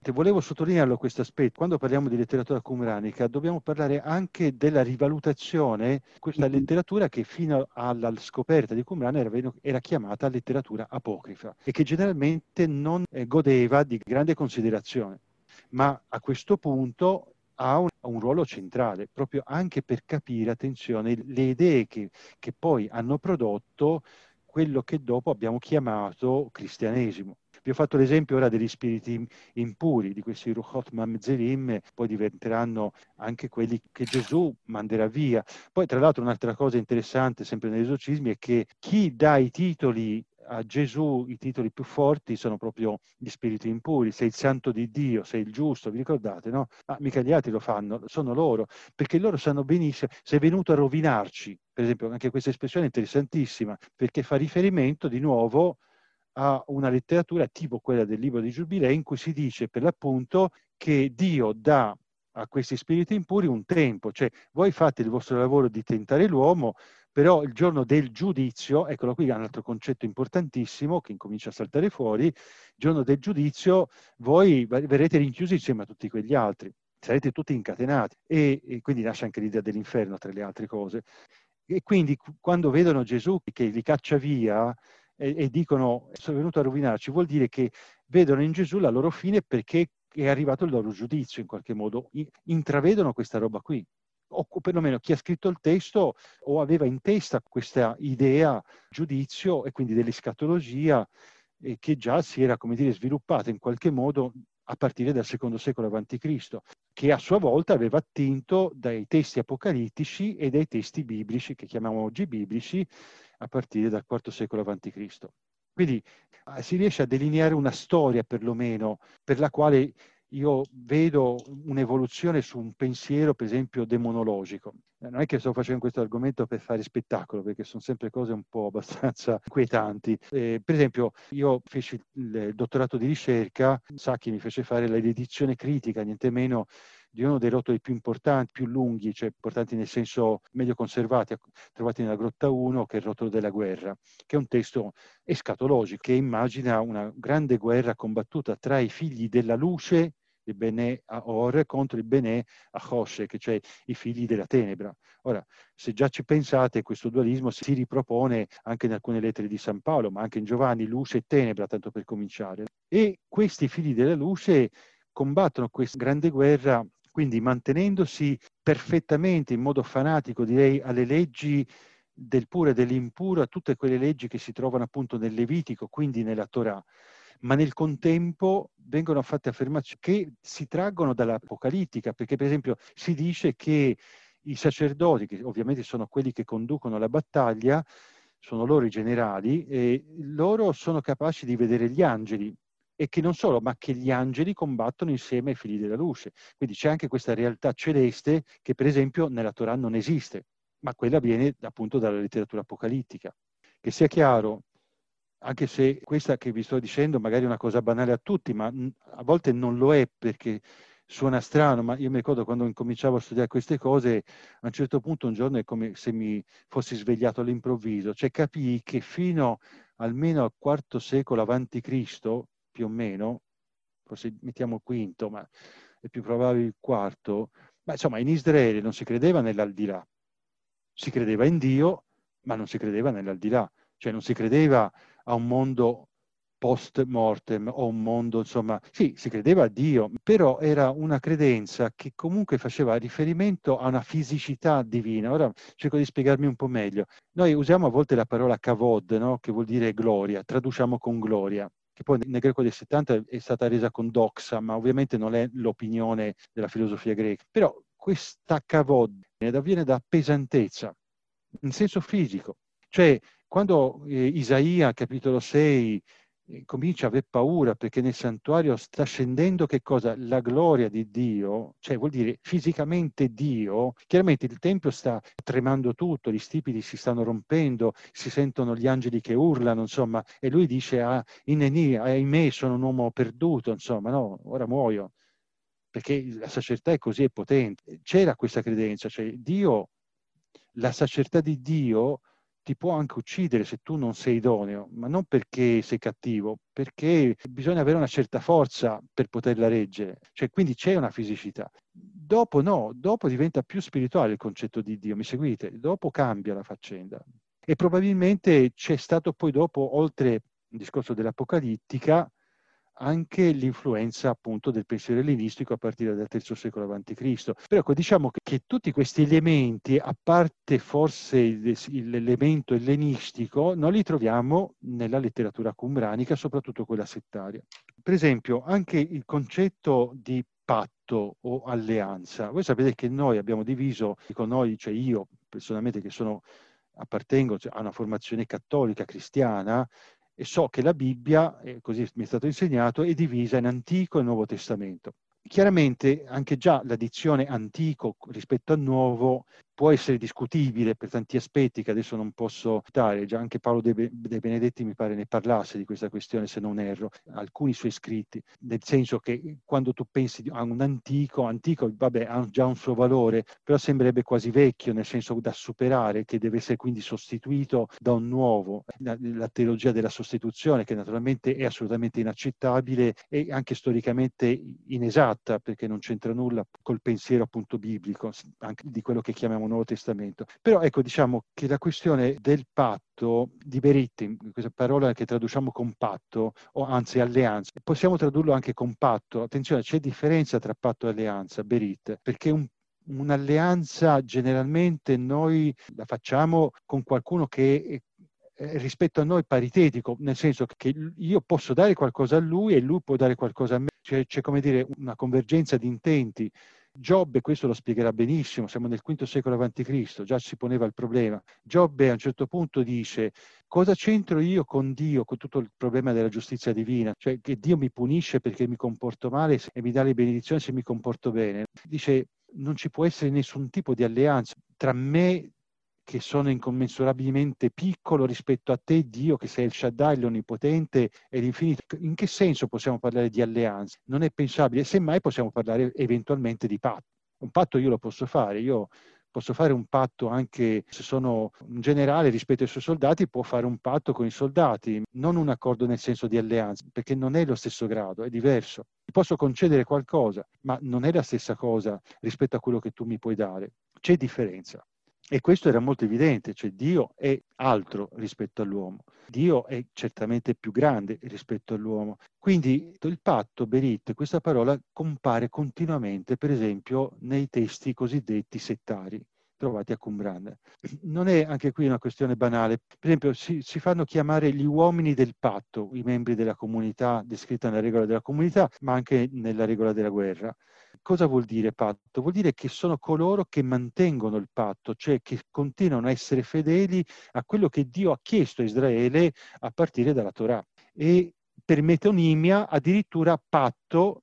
Volevo sottolinearlo questo aspetto. Quando parliamo di letteratura qumranica dobbiamo parlare anche della rivalutazione di questa letteratura che fino alla scoperta di Qumran era, era chiamata letteratura apocrifa e che generalmente non eh, godeva di grande considerazione, ma a questo punto ha un, un ruolo centrale, proprio anche per capire, attenzione, le idee che, che poi hanno prodotto quello che dopo abbiamo chiamato cristianesimo. Vi ho fatto l'esempio ora degli spiriti impuri, di questi Ruchot Mamzerim, poi diventeranno anche quelli che Gesù manderà via. Poi tra l'altro un'altra cosa interessante, sempre negli esorcismi, è che chi dà i titoli a Gesù, i titoli più forti, sono proprio gli spiriti impuri. Sei il santo di Dio, sei il giusto, vi ricordate, no? Ma mica gli altri lo fanno, sono loro, perché loro sanno benissimo, sei venuto a rovinarci. Per esempio, anche questa espressione è interessantissima, perché fa riferimento di nuovo a una letteratura tipo quella del libro di Giubilei, in cui si dice per l'appunto che Dio dà a questi spiriti impuri un tempo, cioè voi fate il vostro lavoro di tentare l'uomo, però il giorno del giudizio, eccolo qui un altro concetto importantissimo che incomincia a saltare fuori, il giorno del giudizio voi verrete rinchiusi insieme a tutti quegli altri, sarete tutti incatenati e, e quindi nasce anche l'idea dell'inferno tra le altre cose. E quindi quando vedono Gesù che li caccia via, E, e dicono sono venuto a rovinarci, vuol dire che vedono in Gesù la loro fine perché è arrivato il loro giudizio in qualche modo, intravedono questa roba qui, o perlomeno chi ha scritto il testo o aveva in testa questa idea giudizio e quindi dell'escatologia eh, che già si era, come dire, sviluppata in qualche modo a partire dal secondo secolo avanti Cristo, che a sua volta aveva attinto dai testi apocalittici e dai testi biblici, che chiamiamo oggi biblici, a partire dal quarto secolo avanti Cristo. Quindi eh, si riesce a delineare una storia perlomeno per la quale io vedo un'evoluzione su un pensiero, per esempio, demonologico. Non è che sto facendo questo argomento per fare spettacolo, perché sono sempre cose un po' abbastanza inquietanti. Eh, per esempio, io feci il dottorato di ricerca, Sacchi mi fece fare l'edizione critica, niente meno, di uno dei rotoli più importanti, più lunghi, cioè importanti nel senso meglio conservati, trovati nella Grotta uno, che è il Rotolo della guerra, che è un testo escatologico, che immagina una grande guerra combattuta tra i figli della luce, il Benè Or, contro il Benè Achoshe, cioè i figli della tenebra. Ora, se già ci pensate, questo dualismo si ripropone anche in alcune lettere di San Paolo, ma anche in Giovanni, luce e tenebra, tanto per cominciare. E questi figli della luce combattono questa grande guerra, quindi mantenendosi perfettamente, in modo fanatico, direi, alle leggi del puro e dell'impuro, a tutte quelle leggi che si trovano appunto nel Levitico, quindi nella Torah, ma nel contempo vengono fatte affermazioni che si traggono dall'Apocalittica, perché per esempio si dice che i sacerdoti, che ovviamente sono quelli che conducono la battaglia, sono loro i generali, e loro sono capaci di vedere gli angeli, e che non solo, ma che gli angeli combattono insieme ai figli della luce. Quindi c'è anche questa realtà celeste che per esempio nella Torah non esiste, ma quella viene appunto dalla letteratura apocalittica. Che sia chiaro, anche se questa che vi sto dicendo magari è una cosa banale a tutti, ma a volte non lo è perché suona strano, ma io mi ricordo quando incominciavo a studiare queste cose, a un certo punto un giorno è come se mi fossi svegliato all'improvviso, cioè capii che fino almeno al quarto secolo avanti Cristo, più o meno, forse mettiamo il quinto, ma è più probabile il quarto, ma insomma in Israele non si credeva nell'aldilà, si credeva in Dio, ma non si credeva nell'aldilà, cioè non si credeva a un mondo post mortem o un mondo, insomma, sì, si credeva a Dio, però era una credenza che comunque faceva riferimento a una fisicità divina. Ora cerco di spiegarmi un po' meglio. Noi usiamo a volte la parola kavod, no? Che vuol dire gloria, traduciamo con gloria, che poi nel greco del settanta è stata resa con doxa, ma ovviamente non è l'opinione della filosofia greca. Però questa kavod viene da pesantezza, in senso fisico. Cioè, quando eh, Isaia, capitolo sei, eh, comincia a aver paura perché nel santuario sta scendendo che cosa? La gloria di Dio, cioè vuol dire fisicamente Dio, chiaramente il Tempio sta tremando tutto, gli stipiti si stanno rompendo, si sentono gli angeli che urlano, insomma, e lui dice, ah, inneni, ahimè, sono un uomo perduto, insomma, no, ora muoio, perché la sacerdotà è così, è potente. C'era questa credenza, cioè Dio, la sacerdotà di Dio ti può anche uccidere se tu non sei idoneo, ma non perché sei cattivo, perché bisogna avere una certa forza per poterla reggere, cioè quindi c'è una fisicità. Dopo no, dopo diventa più spirituale il concetto di Dio, mi seguite? Dopo cambia la faccenda. E probabilmente c'è stato poi dopo, oltre il discorso dell'apocalittica, anche l'influenza appunto del pensiero ellenistico a partire dal terzo secolo avanti Cristo. Però ecco, diciamo che, che tutti questi elementi, a parte forse il, l'elemento ellenistico, non li troviamo nella letteratura qumranica, soprattutto quella settaria. Per esempio, anche il concetto di patto o alleanza. Voi sapete che noi abbiamo diviso, dico noi, cioè io personalmente che sono, appartengo cioè, a una formazione cattolica cristiana, e so che la Bibbia, eh, così mi è stato insegnato, è divisa in Antico e Nuovo Testamento. Chiaramente anche già la dizione antico rispetto al nuovo può essere discutibile per tanti aspetti che adesso non posso citare, già anche Paolo De, De Benedetti mi pare ne parlasse di questa questione se non erro, alcuni suoi scritti, nel senso che quando tu pensi a un antico, antico vabbè ha già un suo valore, però sembrerebbe quasi vecchio, nel senso da superare, che deve essere quindi sostituito da un nuovo, la, la teologia della sostituzione che naturalmente è assolutamente inaccettabile e anche storicamente inesatta perché non c'entra nulla col pensiero appunto biblico, anche di quello che chiamiamo Nuovo Testamento. Però ecco, diciamo che la questione del patto di Berit, questa parola che traduciamo con patto, o anzi alleanza, possiamo tradurlo anche con patto. Attenzione, c'è differenza tra patto e alleanza, Berit, perché un un'alleanza generalmente noi la facciamo con qualcuno che è rispetto a noi paritetico, nel senso che io posso dare qualcosa a lui e lui può dare qualcosa a me, c'è, c'è come dire una convergenza di intenti. Giobbe questo lo spiegherà benissimo, siamo nel quinto secolo avanti Cristo, già si poneva il problema. Giobbe a un certo punto dice: cosa c'entro io con Dio, con tutto il problema della giustizia divina? Cioè che Dio mi punisce perché mi comporto male e mi dà le benedizioni se mi comporto bene. Dice: non ci può essere nessun tipo di alleanza tra me che sono incommensurabilmente piccolo rispetto a te, Dio, che sei il Shaddai, l'Onnipotente e l'infinito. In che senso possiamo parlare di alleanza? Non è pensabile, semmai possiamo parlare eventualmente di patto. Un patto io lo posso fare, io posso fare un patto anche se sono un generale rispetto ai suoi soldati, può fare un patto con i soldati, non un accordo nel senso di alleanza, perché non è lo stesso grado, è diverso. Ti posso concedere qualcosa, ma non è la stessa cosa rispetto a quello che tu mi puoi dare. C'è differenza. E questo era molto evidente, cioè Dio è altro rispetto all'uomo, Dio è certamente più grande rispetto all'uomo. Quindi il patto, Berit, questa parola compare continuamente, per esempio, nei testi cosiddetti settari, trovati a Qumran. Non è anche qui una questione banale. Per esempio, si, si fanno chiamare gli uomini del patto, i membri della comunità, descritta nella regola della comunità, ma anche nella regola della guerra. Cosa vuol dire patto? Vuol dire che sono coloro che mantengono il patto, cioè che continuano a essere fedeli a quello che Dio ha chiesto a Israele a partire dalla Torah. E per metonimia addirittura patto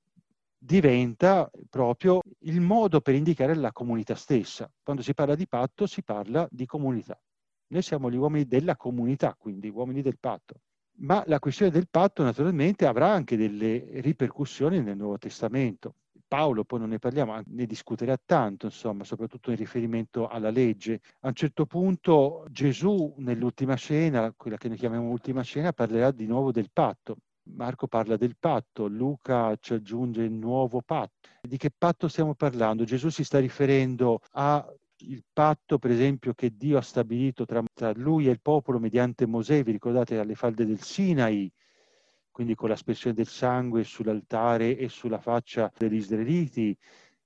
diventa proprio il modo per indicare la comunità stessa. Quando si parla di patto si parla di comunità. Noi siamo gli uomini della comunità, quindi uomini del patto. Ma la questione del patto naturalmente avrà anche delle ripercussioni nel Nuovo Testamento. Paolo, poi non ne parliamo, ne discuterà tanto, insomma, soprattutto in riferimento alla legge. A un certo punto Gesù, nell'ultima cena, quella che noi chiamiamo ultima cena, parlerà di nuovo del patto. Marco parla del patto, Luca ci aggiunge il nuovo patto. Di che patto stiamo parlando? Gesù si sta riferendo a il patto, per esempio, che Dio ha stabilito tra, tra lui e il popolo mediante Mosè, vi ricordate, alle falde del Sinai, quindi con l'aspersione del sangue sull'altare e sulla faccia degli israeliti,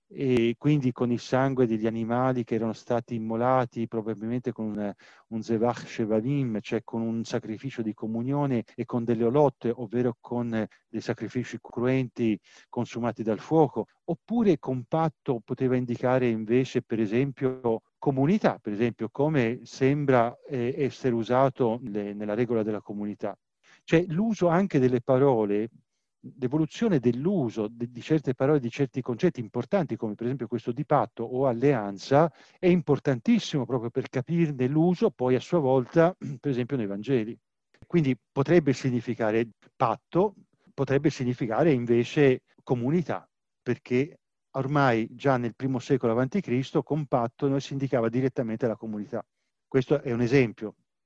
e quindi con il sangue degli animali che erano stati immolati, probabilmente con un, un Zevach Shevalim, cioè con un sacrificio di comunione, e con delle olotte, ovvero con dei sacrifici cruenti consumati dal fuoco, oppure compatto poteva indicare invece, per esempio, comunità, per esempio, come sembra eh, essere usato le, nella regola della comunità. Cioè l'uso anche delle parole, l'evoluzione dell'uso di, di certe parole, di certi concetti importanti, come per esempio questo di patto o alleanza, è importantissimo proprio per capirne l'uso poi a sua volta, per esempio nei Vangeli. Quindi potrebbe significare patto, potrebbe significare invece comunità, perché ormai già nel primo secolo avanti Cristo con patto noi si indicava direttamente la comunità. Questo è un esempio.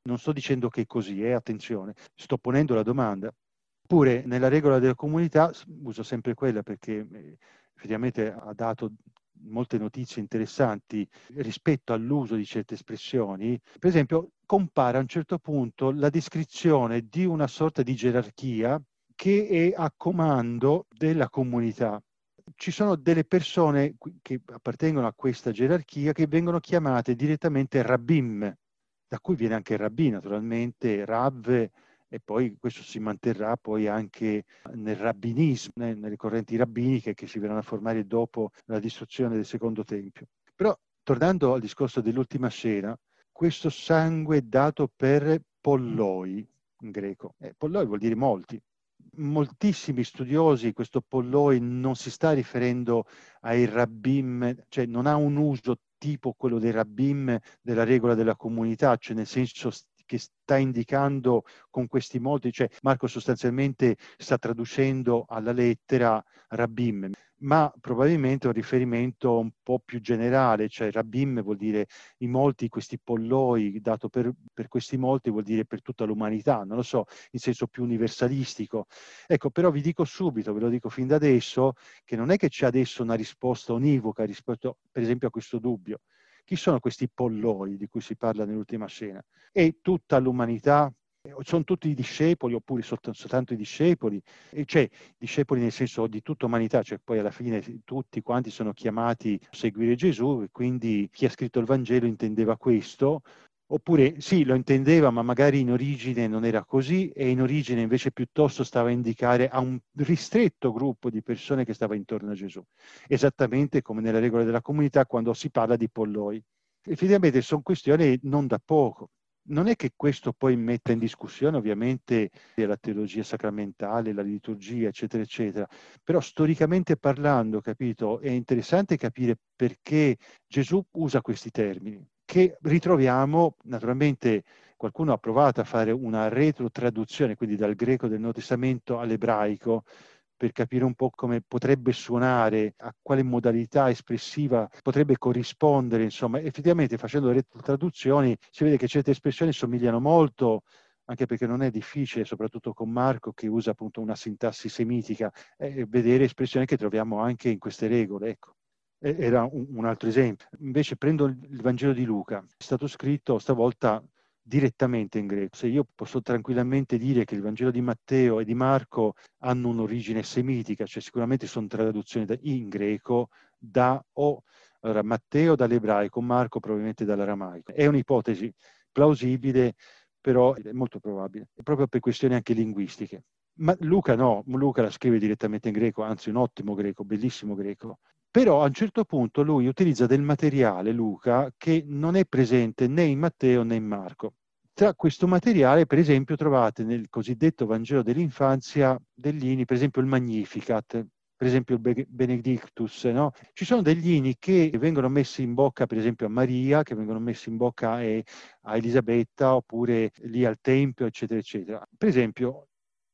Non sto dicendo che è così, eh, attenzione, sto ponendo la domanda. Oppure nella regola della comunità, uso sempre quella perché eh, effettivamente ha dato molte notizie interessanti rispetto all'uso di certe espressioni. Per esempio, compara a un certo punto la descrizione di una sorta di gerarchia che è a comando della comunità. Ci sono delle persone che appartengono a questa gerarchia che vengono chiamate direttamente rabbim, da cui viene anche rabbì, naturalmente, rav, e poi questo si manterrà poi anche nel rabbinismo, nelle correnti rabbiniche che si verranno a formare dopo la distruzione del secondo tempio. Però, tornando al discorso dell'ultima cena, questo sangue dato per polloi, in greco. Eh, polloi vuol dire molti. Moltissimi studiosi, questo polloi non si sta riferendo ai rabbim, cioè non ha un uso tipo quello dei rabbim della regola della comunità, cioè nel senso che sta indicando con questi modi, cioè Marco sostanzialmente sta traducendo alla lettera rabbim, ma probabilmente un riferimento un po' più generale, cioè rabbim vuol dire i molti, questi polloi, dato per, per questi molti vuol dire per tutta l'umanità, non lo so, in senso più universalistico. Ecco, però vi dico subito, ve lo dico fin da adesso, che non è che c'è adesso una risposta univoca rispetto, per esempio, a questo dubbio. Chi sono questi polloi di cui si parla nell'ultima scena? È tutta l'umanità? Sono tutti i discepoli oppure soltanto i discepoli? E cioè, discepoli nel senso di tutta umanità, cioè poi alla fine tutti quanti sono chiamati a seguire Gesù e quindi chi ha scritto il Vangelo intendeva questo. Oppure sì, lo intendeva, ma magari in origine non era così e in origine invece piuttosto stava a indicare a un ristretto gruppo di persone che stava intorno a Gesù. Esattamente come nella regola della comunità quando si parla di polloi. Effettivamente sono questioni non da poco. Non è che questo poi metta in discussione ovviamente la teologia sacramentale, la liturgia, eccetera, eccetera. Però storicamente parlando, capito, è interessante capire perché Gesù usa questi termini, che ritroviamo, naturalmente qualcuno ha provato a fare una retrotraduzione, quindi dal greco del Nuovo Testamento all'ebraico, per capire un po' come potrebbe suonare, a quale modalità espressiva potrebbe corrispondere, insomma, effettivamente facendo le traduzioni si vede che certe espressioni somigliano molto, anche perché non è difficile, soprattutto con Marco che usa appunto una sintassi semitica, eh, vedere espressioni che troviamo anche in queste regole, ecco. Era un, un altro esempio. Invece prendo il Vangelo di Luca, è stato scritto stavolta direttamente in greco. Se io posso tranquillamente dire che il Vangelo di Matteo e di Marco hanno un'origine semitica, cioè sicuramente sono traduzioni da, in greco da o allora, Matteo dall'ebraico, Marco probabilmente dall'aramaico. È un'ipotesi plausibile, però è molto probabile, proprio per questioni anche linguistiche. Ma Luca no, Luca la scrive direttamente in greco, anzi un ottimo greco, bellissimo greco. Però a un certo punto lui utilizza del materiale, Luca, che non è presente né in Matteo né in Marco. Tra questo materiale, per esempio, trovate nel cosiddetto Vangelo dell'infanzia degli inni, per esempio il Magnificat, per esempio il Benedictus, no? Ci sono degli inni che vengono messi in bocca, per esempio, a Maria, che vengono messi in bocca a, a Elisabetta, oppure lì al Tempio, eccetera, eccetera. Per esempio,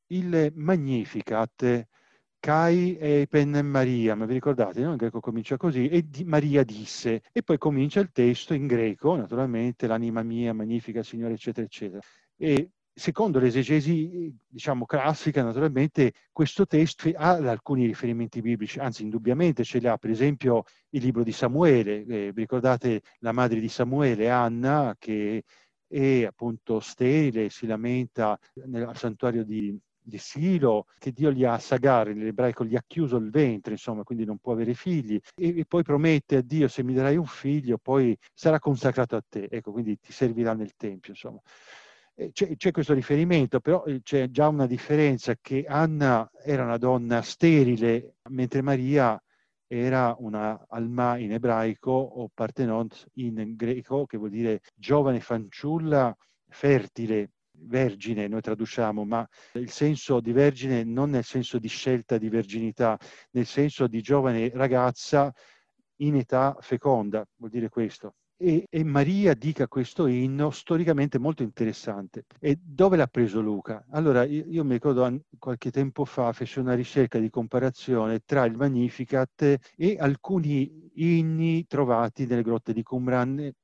il Magnificat, Kai e Pen Maria, ma vi ricordate, no? In greco comincia così, e di Maria disse, e poi comincia il testo in greco, naturalmente, l'anima mia, magnifica Signore, eccetera, eccetera. E secondo l'esegesi, diciamo, classica, naturalmente, questo testo ha alcuni riferimenti biblici, anzi, indubbiamente ce li ha, per esempio, il libro di Samuele, eh, vi ricordate la madre di Samuele, Anna, che è appunto sterile, si lamenta nel, al santuario di di Silo, che Dio gli ha Sagar, nell'ebraico gli ha chiuso il ventre, insomma, quindi non può avere figli, e, e poi promette a Dio, se mi darai un figlio, poi sarà consacrato a te, ecco, quindi ti servirà nel Tempio, insomma. C'è, c'è questo riferimento, però c'è già una differenza, che Anna era una donna sterile, mentre Maria era una Alma in ebraico o Partenon in greco, che vuol dire giovane fanciulla fertile, vergine noi traduciamo, ma il senso di vergine non nel senso di scelta di verginità, nel senso di giovane ragazza in età feconda, vuol dire questo. E, e Maria dica questo inno storicamente molto interessante. E dove l'ha preso Luca? Allora, io, io mi ricordo qualche tempo fa feci una ricerca di comparazione tra il Magnificat e alcuni inni trovati nelle grotte di Qumran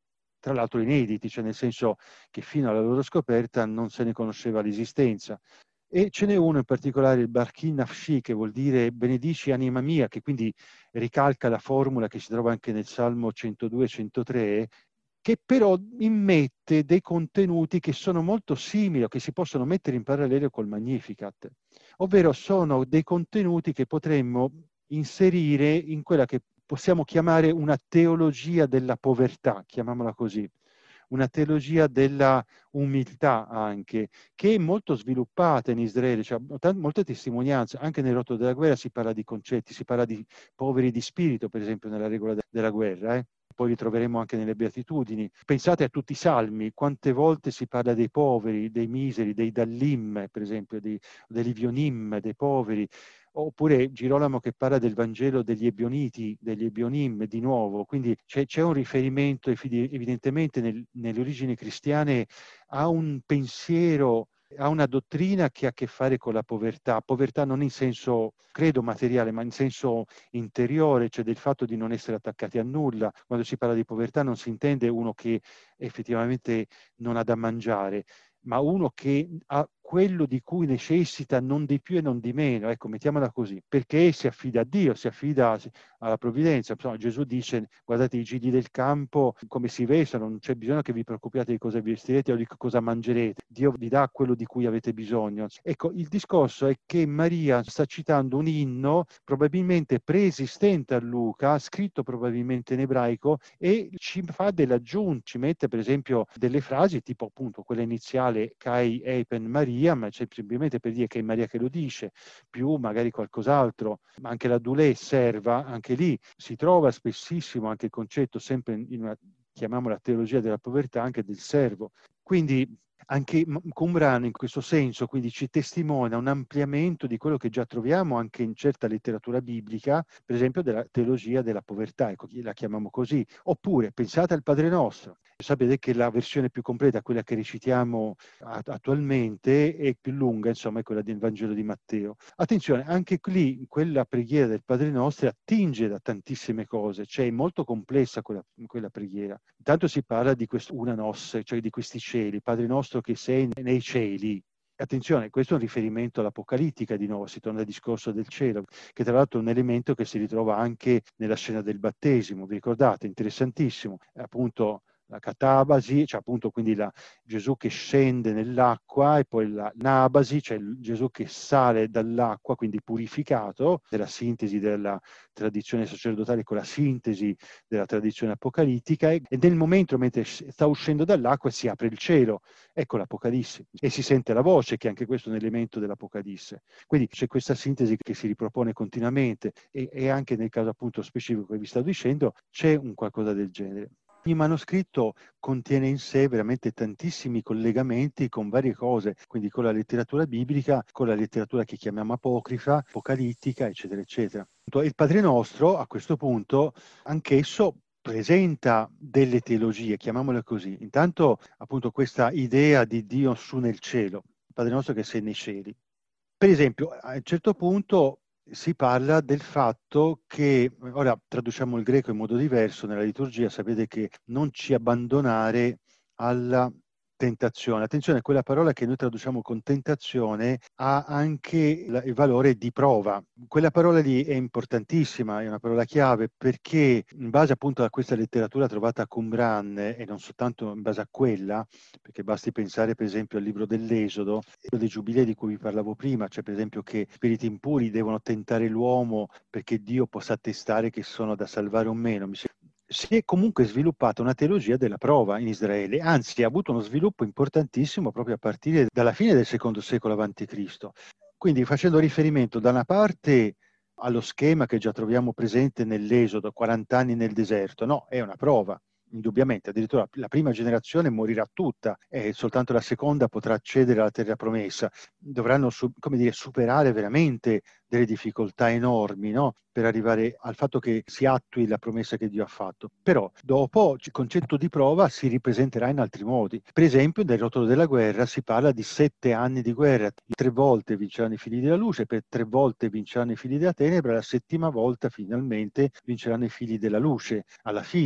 tra l'altro inediti, cioè nel senso che fino alla loro scoperta non se ne conosceva l'esistenza. E ce n'è uno in particolare, il Barkin Nafshi, che vuol dire benedici anima mia, che quindi ricalca la formula che si trova anche nel Salmo centodue centotré, che però immette dei contenuti che sono molto simili o che si possono mettere in parallelo col Magnificat, ovvero sono dei contenuti che potremmo inserire in quella che possiamo chiamare una teologia della povertà, chiamiamola così. Una teologia della umiltà anche, che è molto sviluppata in Israele, cioè molte testimonianze, anche nel Rotto della Guerra si parla di concetti, si parla di poveri di spirito, per esempio, nella regola de- della guerra, eh? Poi ritroveremo anche nelle Beatitudini. Pensate a tutti i salmi, quante volte si parla dei poveri, dei miseri, dei Dallim, per esempio, dei, degli Ivionim, dei poveri. Oppure Girolamo che parla del Vangelo degli Ebioniti, degli Ebionim di nuovo, quindi c'è, c'è un riferimento evidentemente nel, nelle origini cristiane a un pensiero, a una dottrina che ha a che fare con la povertà, povertà non in senso, credo, materiale, ma in senso interiore, cioè del fatto di non essere attaccati a nulla. Quando si parla di povertà non si intende uno che effettivamente non ha da mangiare, ma uno che ha quello di cui necessita non di più e non di meno, ecco, mettiamola così, perché si affida a Dio, si affida alla provvidenza. Insomma, Gesù dice, guardate i gigli del campo come si vestono, non c'è bisogno che vi preoccupiate di cosa vestirete o di cosa mangerete, Dio vi dà quello di cui avete bisogno. Ecco, il discorso è che Maria sta citando un inno probabilmente preesistente a Luca, scritto probabilmente in ebraico, e ci fa delle aggiunte, ci mette per esempio delle frasi tipo appunto quella iniziale Kai Eipen Maria, ma c'è semplicemente per dire che è Maria che lo dice, più magari qualcos'altro, ma anche la Doulé serva, anche lì si trova spessissimo anche il concetto, sempre in una, chiamiamola teologia della povertà, anche del servo. Quindi anche Qumran in questo senso quindi ci testimonia un ampliamento di quello che già troviamo anche in certa letteratura biblica, per esempio della teologia della povertà, ecco, la chiamiamo così. Oppure pensate al Padre Nostro. Sapete che la versione più completa, quella che recitiamo attualmente, è più lunga, insomma, è quella del Vangelo di Matteo. Attenzione, anche lì quella preghiera del Padre Nostro attinge da tantissime cose, cioè è molto complessa quella, quella preghiera. Intanto si parla di questo una nos, cioè di questi cieli, Padre nostro che sei nei cieli. Attenzione, questo è un riferimento all'Apocalittica, di nuovo si torna al discorso del cielo, che tra l'altro è un elemento che si ritrova anche nella scena del battesimo, vi ricordate? Interessantissimo, appunto la catabasi, cioè appunto quindi la, Gesù che scende nell'acqua, e poi la nabasi, cioè il Gesù che sale dall'acqua, quindi purificato, della sintesi della tradizione sacerdotale con la sintesi della tradizione apocalittica, e nel momento mentre sta uscendo dall'acqua si apre il cielo, ecco l'Apocalisse, e si sente la voce, che anche questo è un elemento dell'Apocalisse. Quindi c'è questa sintesi che si ripropone continuamente, e, e anche nel caso appunto specifico che vi stavo dicendo c'è un qualcosa del genere. Ogni manoscritto contiene in sé veramente tantissimi collegamenti con varie cose, quindi con la letteratura biblica, con la letteratura che chiamiamo apocrifa, apocalittica, eccetera, eccetera. Il Padre Nostro, a questo punto, anch'esso presenta delle teologie, chiamiamole così. Intanto, appunto, questa idea di Dio su nel cielo, il Padre Nostro che sei nei cieli. Per esempio, a un certo punto si parla del fatto che, ora traduciamo il greco in modo diverso, nella liturgia sapete che non ci abbandonare alla tentazione. Attenzione, quella parola che noi traduciamo con tentazione ha anche il valore di prova. Quella parola lì è importantissima, è una parola chiave, perché in base appunto a questa letteratura trovata a Qumran, e non soltanto in base a quella, perché basti pensare per esempio al libro dell'Esodo, dei giubilei di cui vi parlavo prima, cioè per esempio che spiriti impuri devono tentare l'uomo perché Dio possa attestare che sono da salvare o meno. Mi si è comunque sviluppata una teologia della prova in Israele, anzi ha avuto uno sviluppo importantissimo proprio a partire dalla fine del secondo secolo avanti Cristo. Quindi facendo riferimento da una parte allo schema che già troviamo presente nell'Esodo, quaranta anni nel deserto, no, è una prova, indubbiamente, addirittura la prima generazione morirà tutta e soltanto la seconda potrà accedere alla terra promessa. Dovranno, come dire, superare veramente delle difficoltà enormi, no? Per arrivare al fatto che si attui la promessa che Dio ha fatto. Però dopo il concetto di prova si ripresenterà in altri modi. Per esempio nel rotolo della guerra si parla di sette anni di guerra. Tre volte vinceranno i figli della luce, per tre volte vinceranno i figli della tenebra, la settima volta finalmente vinceranno i figli della luce. Alla fine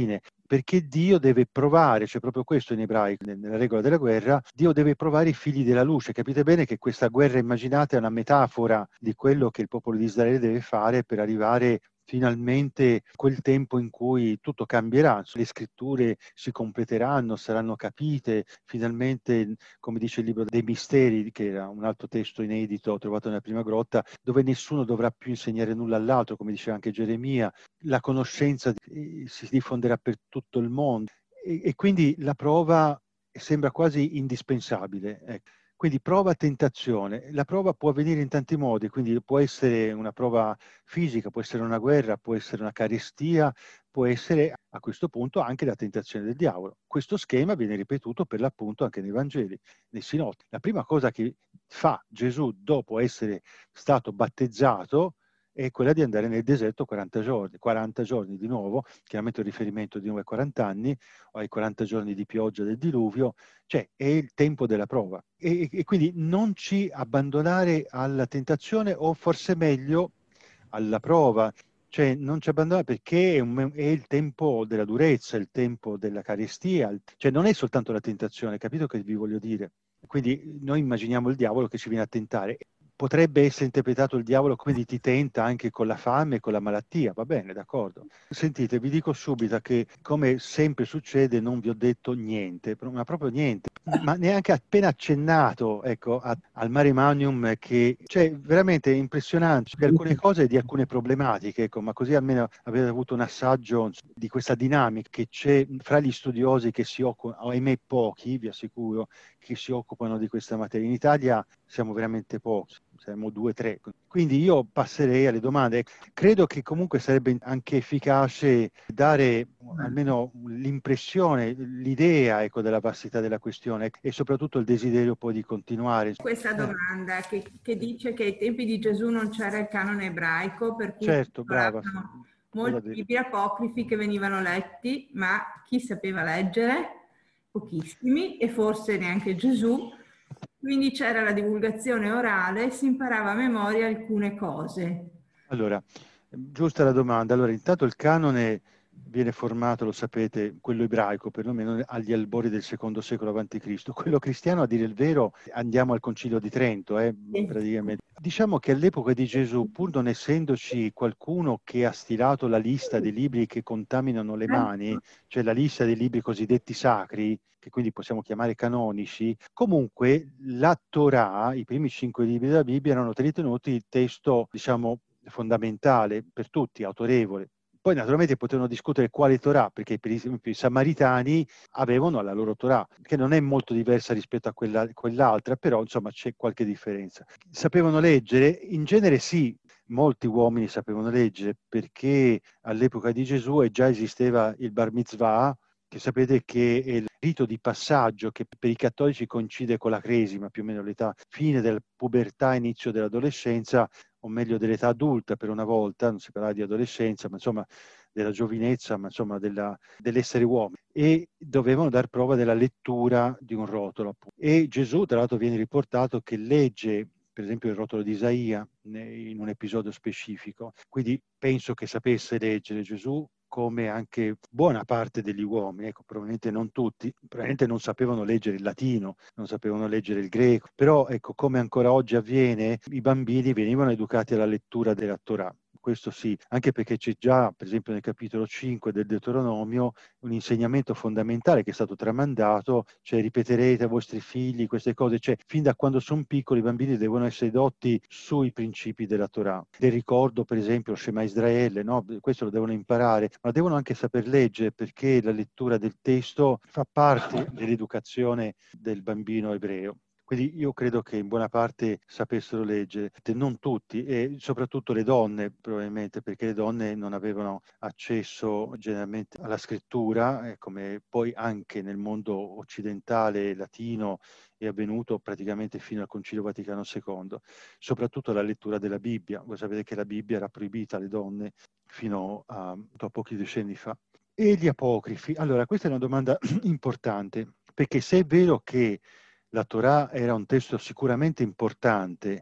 perché Dio deve provare, c'è proprio questo in ebraico, nella regola della guerra, Dio deve provare i figli della luce. Capite bene che questa guerra immaginata è una metafora di quello che il popolo di Israele deve fare per arrivare finalmente quel tempo in cui tutto cambierà, le scritture si completeranno, saranno capite, finalmente, come dice il libro dei misteri, che era un altro testo inedito trovato nella prima grotta, dove nessuno dovrà più insegnare nulla all'altro, come diceva anche Geremia, la conoscenza si diffonderà per tutto il mondo e, e quindi la prova sembra quasi indispensabile. Ecco. Quindi prova, tentazione. La prova può avvenire in tanti modi, quindi può essere una prova fisica, può essere una guerra, può essere una carestia, può essere a questo punto anche la tentazione del diavolo. Questo schema viene ripetuto per l'appunto anche nei Vangeli, nei Sinodi. La prima cosa che fa Gesù dopo essere stato battezzato è quella di andare nel deserto quaranta giorni, quaranta giorni di nuovo, chiaramente il riferimento di nuovo ai quaranta anni, o ai quaranta giorni di pioggia del diluvio, cioè è il tempo della prova. E, e quindi non ci abbandonare alla tentazione, o forse meglio alla prova, cioè non ci abbandonare perché è, un, è il tempo della durezza, il tempo della carestia, cioè non è soltanto la tentazione, capito che vi voglio dire? Quindi noi immaginiamo il diavolo che ci viene a tentare. Potrebbe essere interpretato il diavolo come ti tenta anche con la fame e con la malattia, va bene, d'accordo. Sentite, vi dico subito che, come sempre succede, non vi ho detto niente, ma proprio niente, ma neanche appena accennato, ecco, a, al Mare Magnum, che, cioè, veramente impressionante, di alcune cose e di alcune problematiche, ecco, ma così almeno avete avuto un assaggio di questa dinamica che c'è fra gli studiosi che si occupano, ahimè pochi, vi assicuro, che si occupano di questa materia. In Italia siamo veramente pochi, siamo due o tre. Quindi io passerei alle domande. Credo che comunque sarebbe anche efficace dare almeno l'impressione, l'idea, ecco, della vastità della questione e soprattutto il desiderio poi di continuare. Questa domanda che, che dice che ai tempi di Gesù non c'era il canone ebraico, per cui certo, brava. molti libri apocrifi che venivano letti, ma chi sapeva leggere? Pochissimi, e forse neanche Gesù. Quindi c'era la divulgazione orale, si imparava a memoria alcune cose. Allora, giusta la domanda. Allora, intanto il canone viene formato, lo sapete, quello ebraico, perlomeno agli albori del secondo secolo avanti Cristo. Quello cristiano, a dire il vero, andiamo al Concilio di Trento, eh, praticamente. Diciamo che all'epoca di Gesù, pur non essendoci qualcuno che ha stilato la lista dei libri che contaminano le mani, cioè la lista dei libri cosiddetti sacri, che quindi possiamo chiamare canonici, comunque la Torah, i primi cinque libri della Bibbia, erano ritenuti il testo, diciamo, fondamentale per tutti, autorevole. Poi naturalmente potevano discutere quale Torah, perché per esempio i Samaritani avevano la loro Torah, che non è molto diversa rispetto a quella, quell'altra, però insomma c'è qualche differenza. Sapevano leggere? In genere sì, molti uomini sapevano leggere, perché all'epoca di Gesù già esisteva il Bar Mitzvah, che sapete che è il rito di passaggio che per i cattolici coincide con la cresima, più o meno l'età fine della pubertà, inizio dell'adolescenza, o meglio dell'età adulta per una volta, non si parla di adolescenza, ma insomma della giovinezza, ma insomma della, dell'essere uomo, e dovevano dar prova della lettura di un rotolo. E Gesù, tra l'altro, viene riportato che legge, per esempio, il rotolo di Isaia in un episodio specifico, quindi penso che sapesse leggere Gesù, come anche buona parte degli uomini, ecco, probabilmente non tutti, probabilmente non sapevano leggere il latino, non sapevano leggere il greco, però ecco, come ancora oggi avviene, i bambini venivano educati alla lettura della Torah. Questo sì, anche perché c'è già, per esempio nel capitolo cinque del Deuteronomio, un insegnamento fondamentale che è stato tramandato, cioè ripeterete ai vostri figli queste cose, cioè fin da quando sono piccoli i bambini devono essere dotti sui principi della Torah. Del ricordo, per esempio, lo Shema Israele, no? Questo lo devono imparare, ma devono anche saper leggere, perché la lettura del testo fa parte dell'educazione del bambino ebreo. Quindi io credo che in buona parte sapessero leggere, non tutti, e soprattutto le donne probabilmente, perché le donne non avevano accesso generalmente alla scrittura, eh, come poi anche nel mondo occidentale latino è avvenuto praticamente fino al Concilio Vaticano secondo, soprattutto la lettura della Bibbia. Voi sapete che la Bibbia era proibita alle donne fino a, a pochi decenni fa. E gli apocrifi? Allora, questa è una domanda importante, perché se è vero che la Torah era un testo sicuramente importante,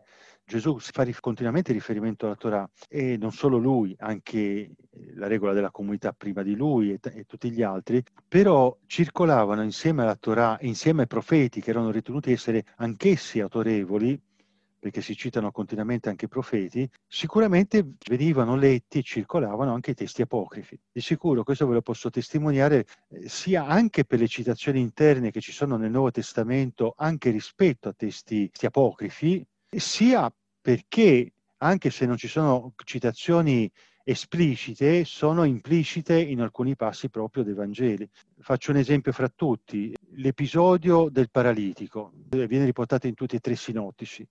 Gesù fa rif- continuamente riferimento alla Torah, e non solo lui, anche la regola della comunità prima di lui e, t- e tutti gli altri, però circolavano insieme alla Torah, insieme ai profeti che erano ritenuti essere anch'essi autorevoli, perché si citano continuamente anche i profeti, sicuramente venivano letti e circolavano anche i testi apocrifi. Di sicuro questo ve lo posso testimoniare eh, sia anche per le citazioni interne che ci sono nel Nuovo Testamento anche rispetto a testi, testi apocrifi, sia perché, anche se non ci sono citazioni esplicite, sono implicite in alcuni passi proprio dei Vangeli. Faccio un esempio fra tutti: l'episodio del paralitico viene riportato in tutti e tre i sinottici.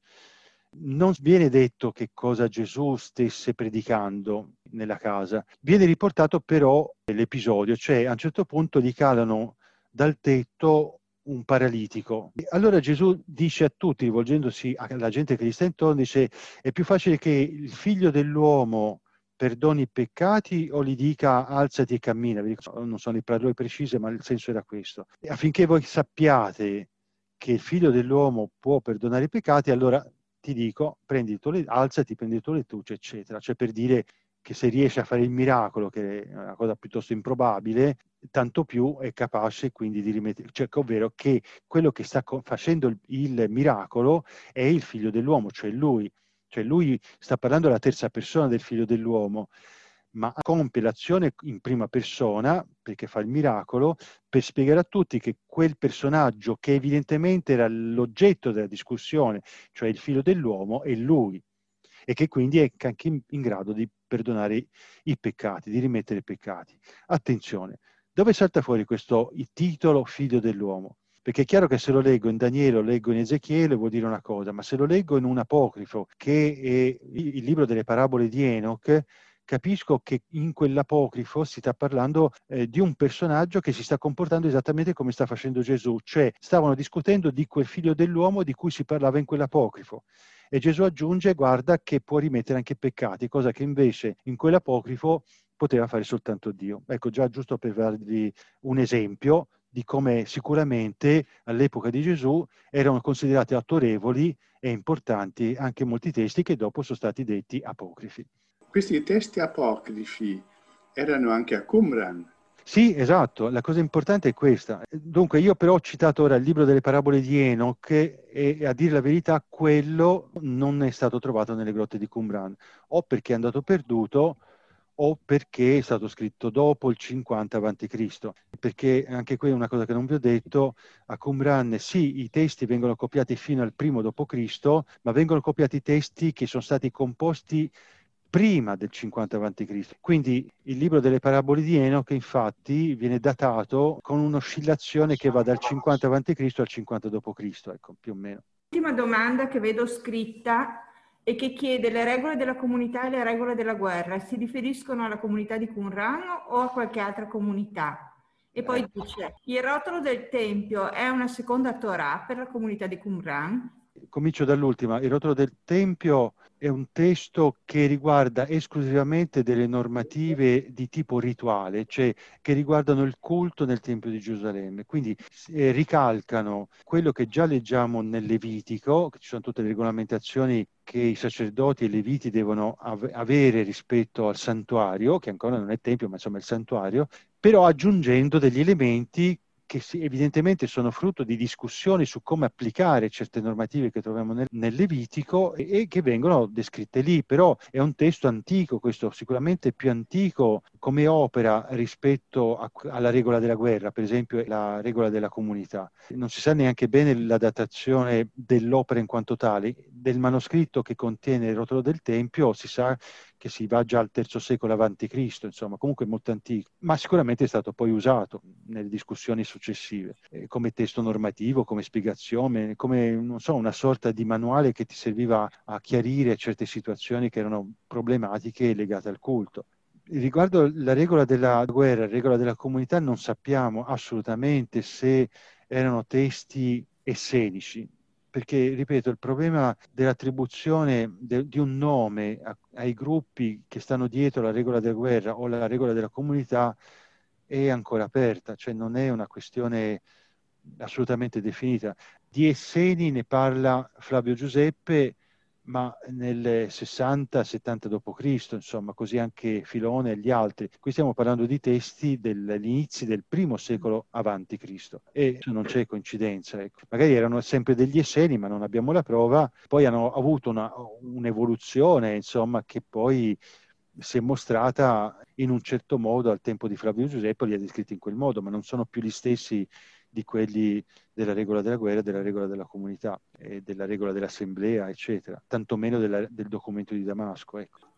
Non viene detto che cosa Gesù stesse predicando nella casa, viene riportato però l'episodio, cioè a un certo punto gli calano dal tetto un paralitico. Allora Gesù dice a tutti, rivolgendosi alla gente che gli sta intorno, dice: è più facile che il figlio dell'uomo perdoni i peccati o gli dica alzati e cammina. Non sono le parole precise, ma il senso era questo. Affinché voi sappiate che il figlio dell'uomo può perdonare i peccati, allora ti dico, prendi il tuo let- alzati, prendi il tuo lettuccio, eccetera. Cioè, per dire che se riesce a fare il miracolo, che è una cosa piuttosto improbabile, tanto più è capace quindi di rimettere, cioè, ovvero che quello che sta co- facendo il, il miracolo è il figlio dell'uomo, cioè lui. Cioè lui sta parlando della terza persona del figlio dell'uomo, ma compie l'azione in prima persona, perché fa il miracolo, per spiegare a tutti che quel personaggio, che evidentemente era l'oggetto della discussione, cioè il figlio dell'uomo, è lui, e che quindi è anche in, in grado di perdonare i peccati, di rimettere i peccati. Attenzione, dove salta fuori questo il titolo figlio dell'uomo? Perché è chiaro che se lo leggo in Daniele o leggo in Ezechiele vuol dire una cosa, ma se lo leggo in un apocrifo, che è il libro delle parabole di Enoch, capisco che in quell'apocrifo si sta parlando eh, di un personaggio che si sta comportando esattamente come sta facendo Gesù, cioè stavano discutendo di quel figlio dell'uomo di cui si parlava in quell'apocrifo. E Gesù aggiunge: guarda che può rimettere anche peccati, cosa che invece in quell'apocrifo poteva fare soltanto Dio. Ecco, già giusto per darvi un esempio di come sicuramente all'epoca di Gesù erano considerati autorevoli e importanti anche molti testi che dopo sono stati detti apocrifi. Questi testi apocrifi erano anche a Qumran. Sì, esatto, la cosa importante è questa. Dunque, io però ho citato ora il libro delle parabole di Enoch e, e a dire la verità quello non è stato trovato nelle grotte di Qumran, o perché è andato perduto o perché è stato scritto dopo il cinquanta avanti Cristo. Perché anche qui è una cosa che non vi ho detto: a Qumran sì, i testi vengono copiati fino al primo dopo Cristo, ma vengono copiati testi che sono stati composti prima del cinquanta avanti Cristo. Quindi il libro delle parabole di Enoch infatti viene datato con un'oscillazione che va dal cinquanta avanti Cristo al cinquanta dopo Cristo, ecco, più o meno. L'ultima domanda che vedo scritta e che chiede: le regole della comunità e le regole della guerra si riferiscono alla comunità di Qumran o a qualche altra comunità? E poi dice: il rotolo del tempio è una seconda Torah per la comunità di Qumran? Comincio dall'ultima. Il rotolo del Tempio è un testo che riguarda esclusivamente delle normative di tipo rituale, cioè che riguardano il culto nel Tempio di Gerusalemme. Quindi eh, ricalcano quello che già leggiamo nel Levitico, che ci sono tutte le regolamentazioni che i sacerdoti e i leviti devono av- avere rispetto al santuario, che ancora non è tempio, ma insomma è il santuario, però aggiungendo degli elementi che si, evidentemente sono frutto di discussioni su come applicare certe normative che troviamo nel, nel Levitico e, e che vengono descritte lì. Però è un testo antico, questo sicuramente più antico come opera rispetto a, alla regola della guerra, per esempio la regola della comunità. Non si sa neanche bene la datazione dell'opera in quanto tale. Del manoscritto che contiene il rotolo del Tempio si sa che si va già al terzo secolo avanti Cristo, insomma, comunque molto antico, ma sicuramente è stato poi usato nelle discussioni successive, eh, come testo normativo, come spiegazione, come, non so, una sorta di manuale che ti serviva a chiarire certe situazioni che erano problematiche legate al culto. Riguardo la regola della guerra, la regola della comunità, non sappiamo assolutamente se erano testi essenici, perché, ripeto, il problema dell'attribuzione de, di un nome a, ai gruppi che stanno dietro la regola della guerra o la regola della comunità è ancora aperta, cioè non è una questione assolutamente definita. Di Esseni ne parla Flavio Giuseppe ma nel sessanta settanta dopo Cristo, insomma, così anche Filone e gli altri. Qui stiamo parlando di testi degli inizi del primo secolo avanti Cristo, e non c'è coincidenza. Ecco. Magari erano sempre degli Esseni, ma non abbiamo la prova. Poi hanno avuto una, un'evoluzione, insomma, che poi si è mostrata in un certo modo al tempo di Flavio Giuseppe, li ha descritti in quel modo, ma non sono più gli stessi di quelli della regola della guerra, della regola della comunità, e della regola dell'assemblea, eccetera, tantomeno della, del documento di Damasco. Ecco.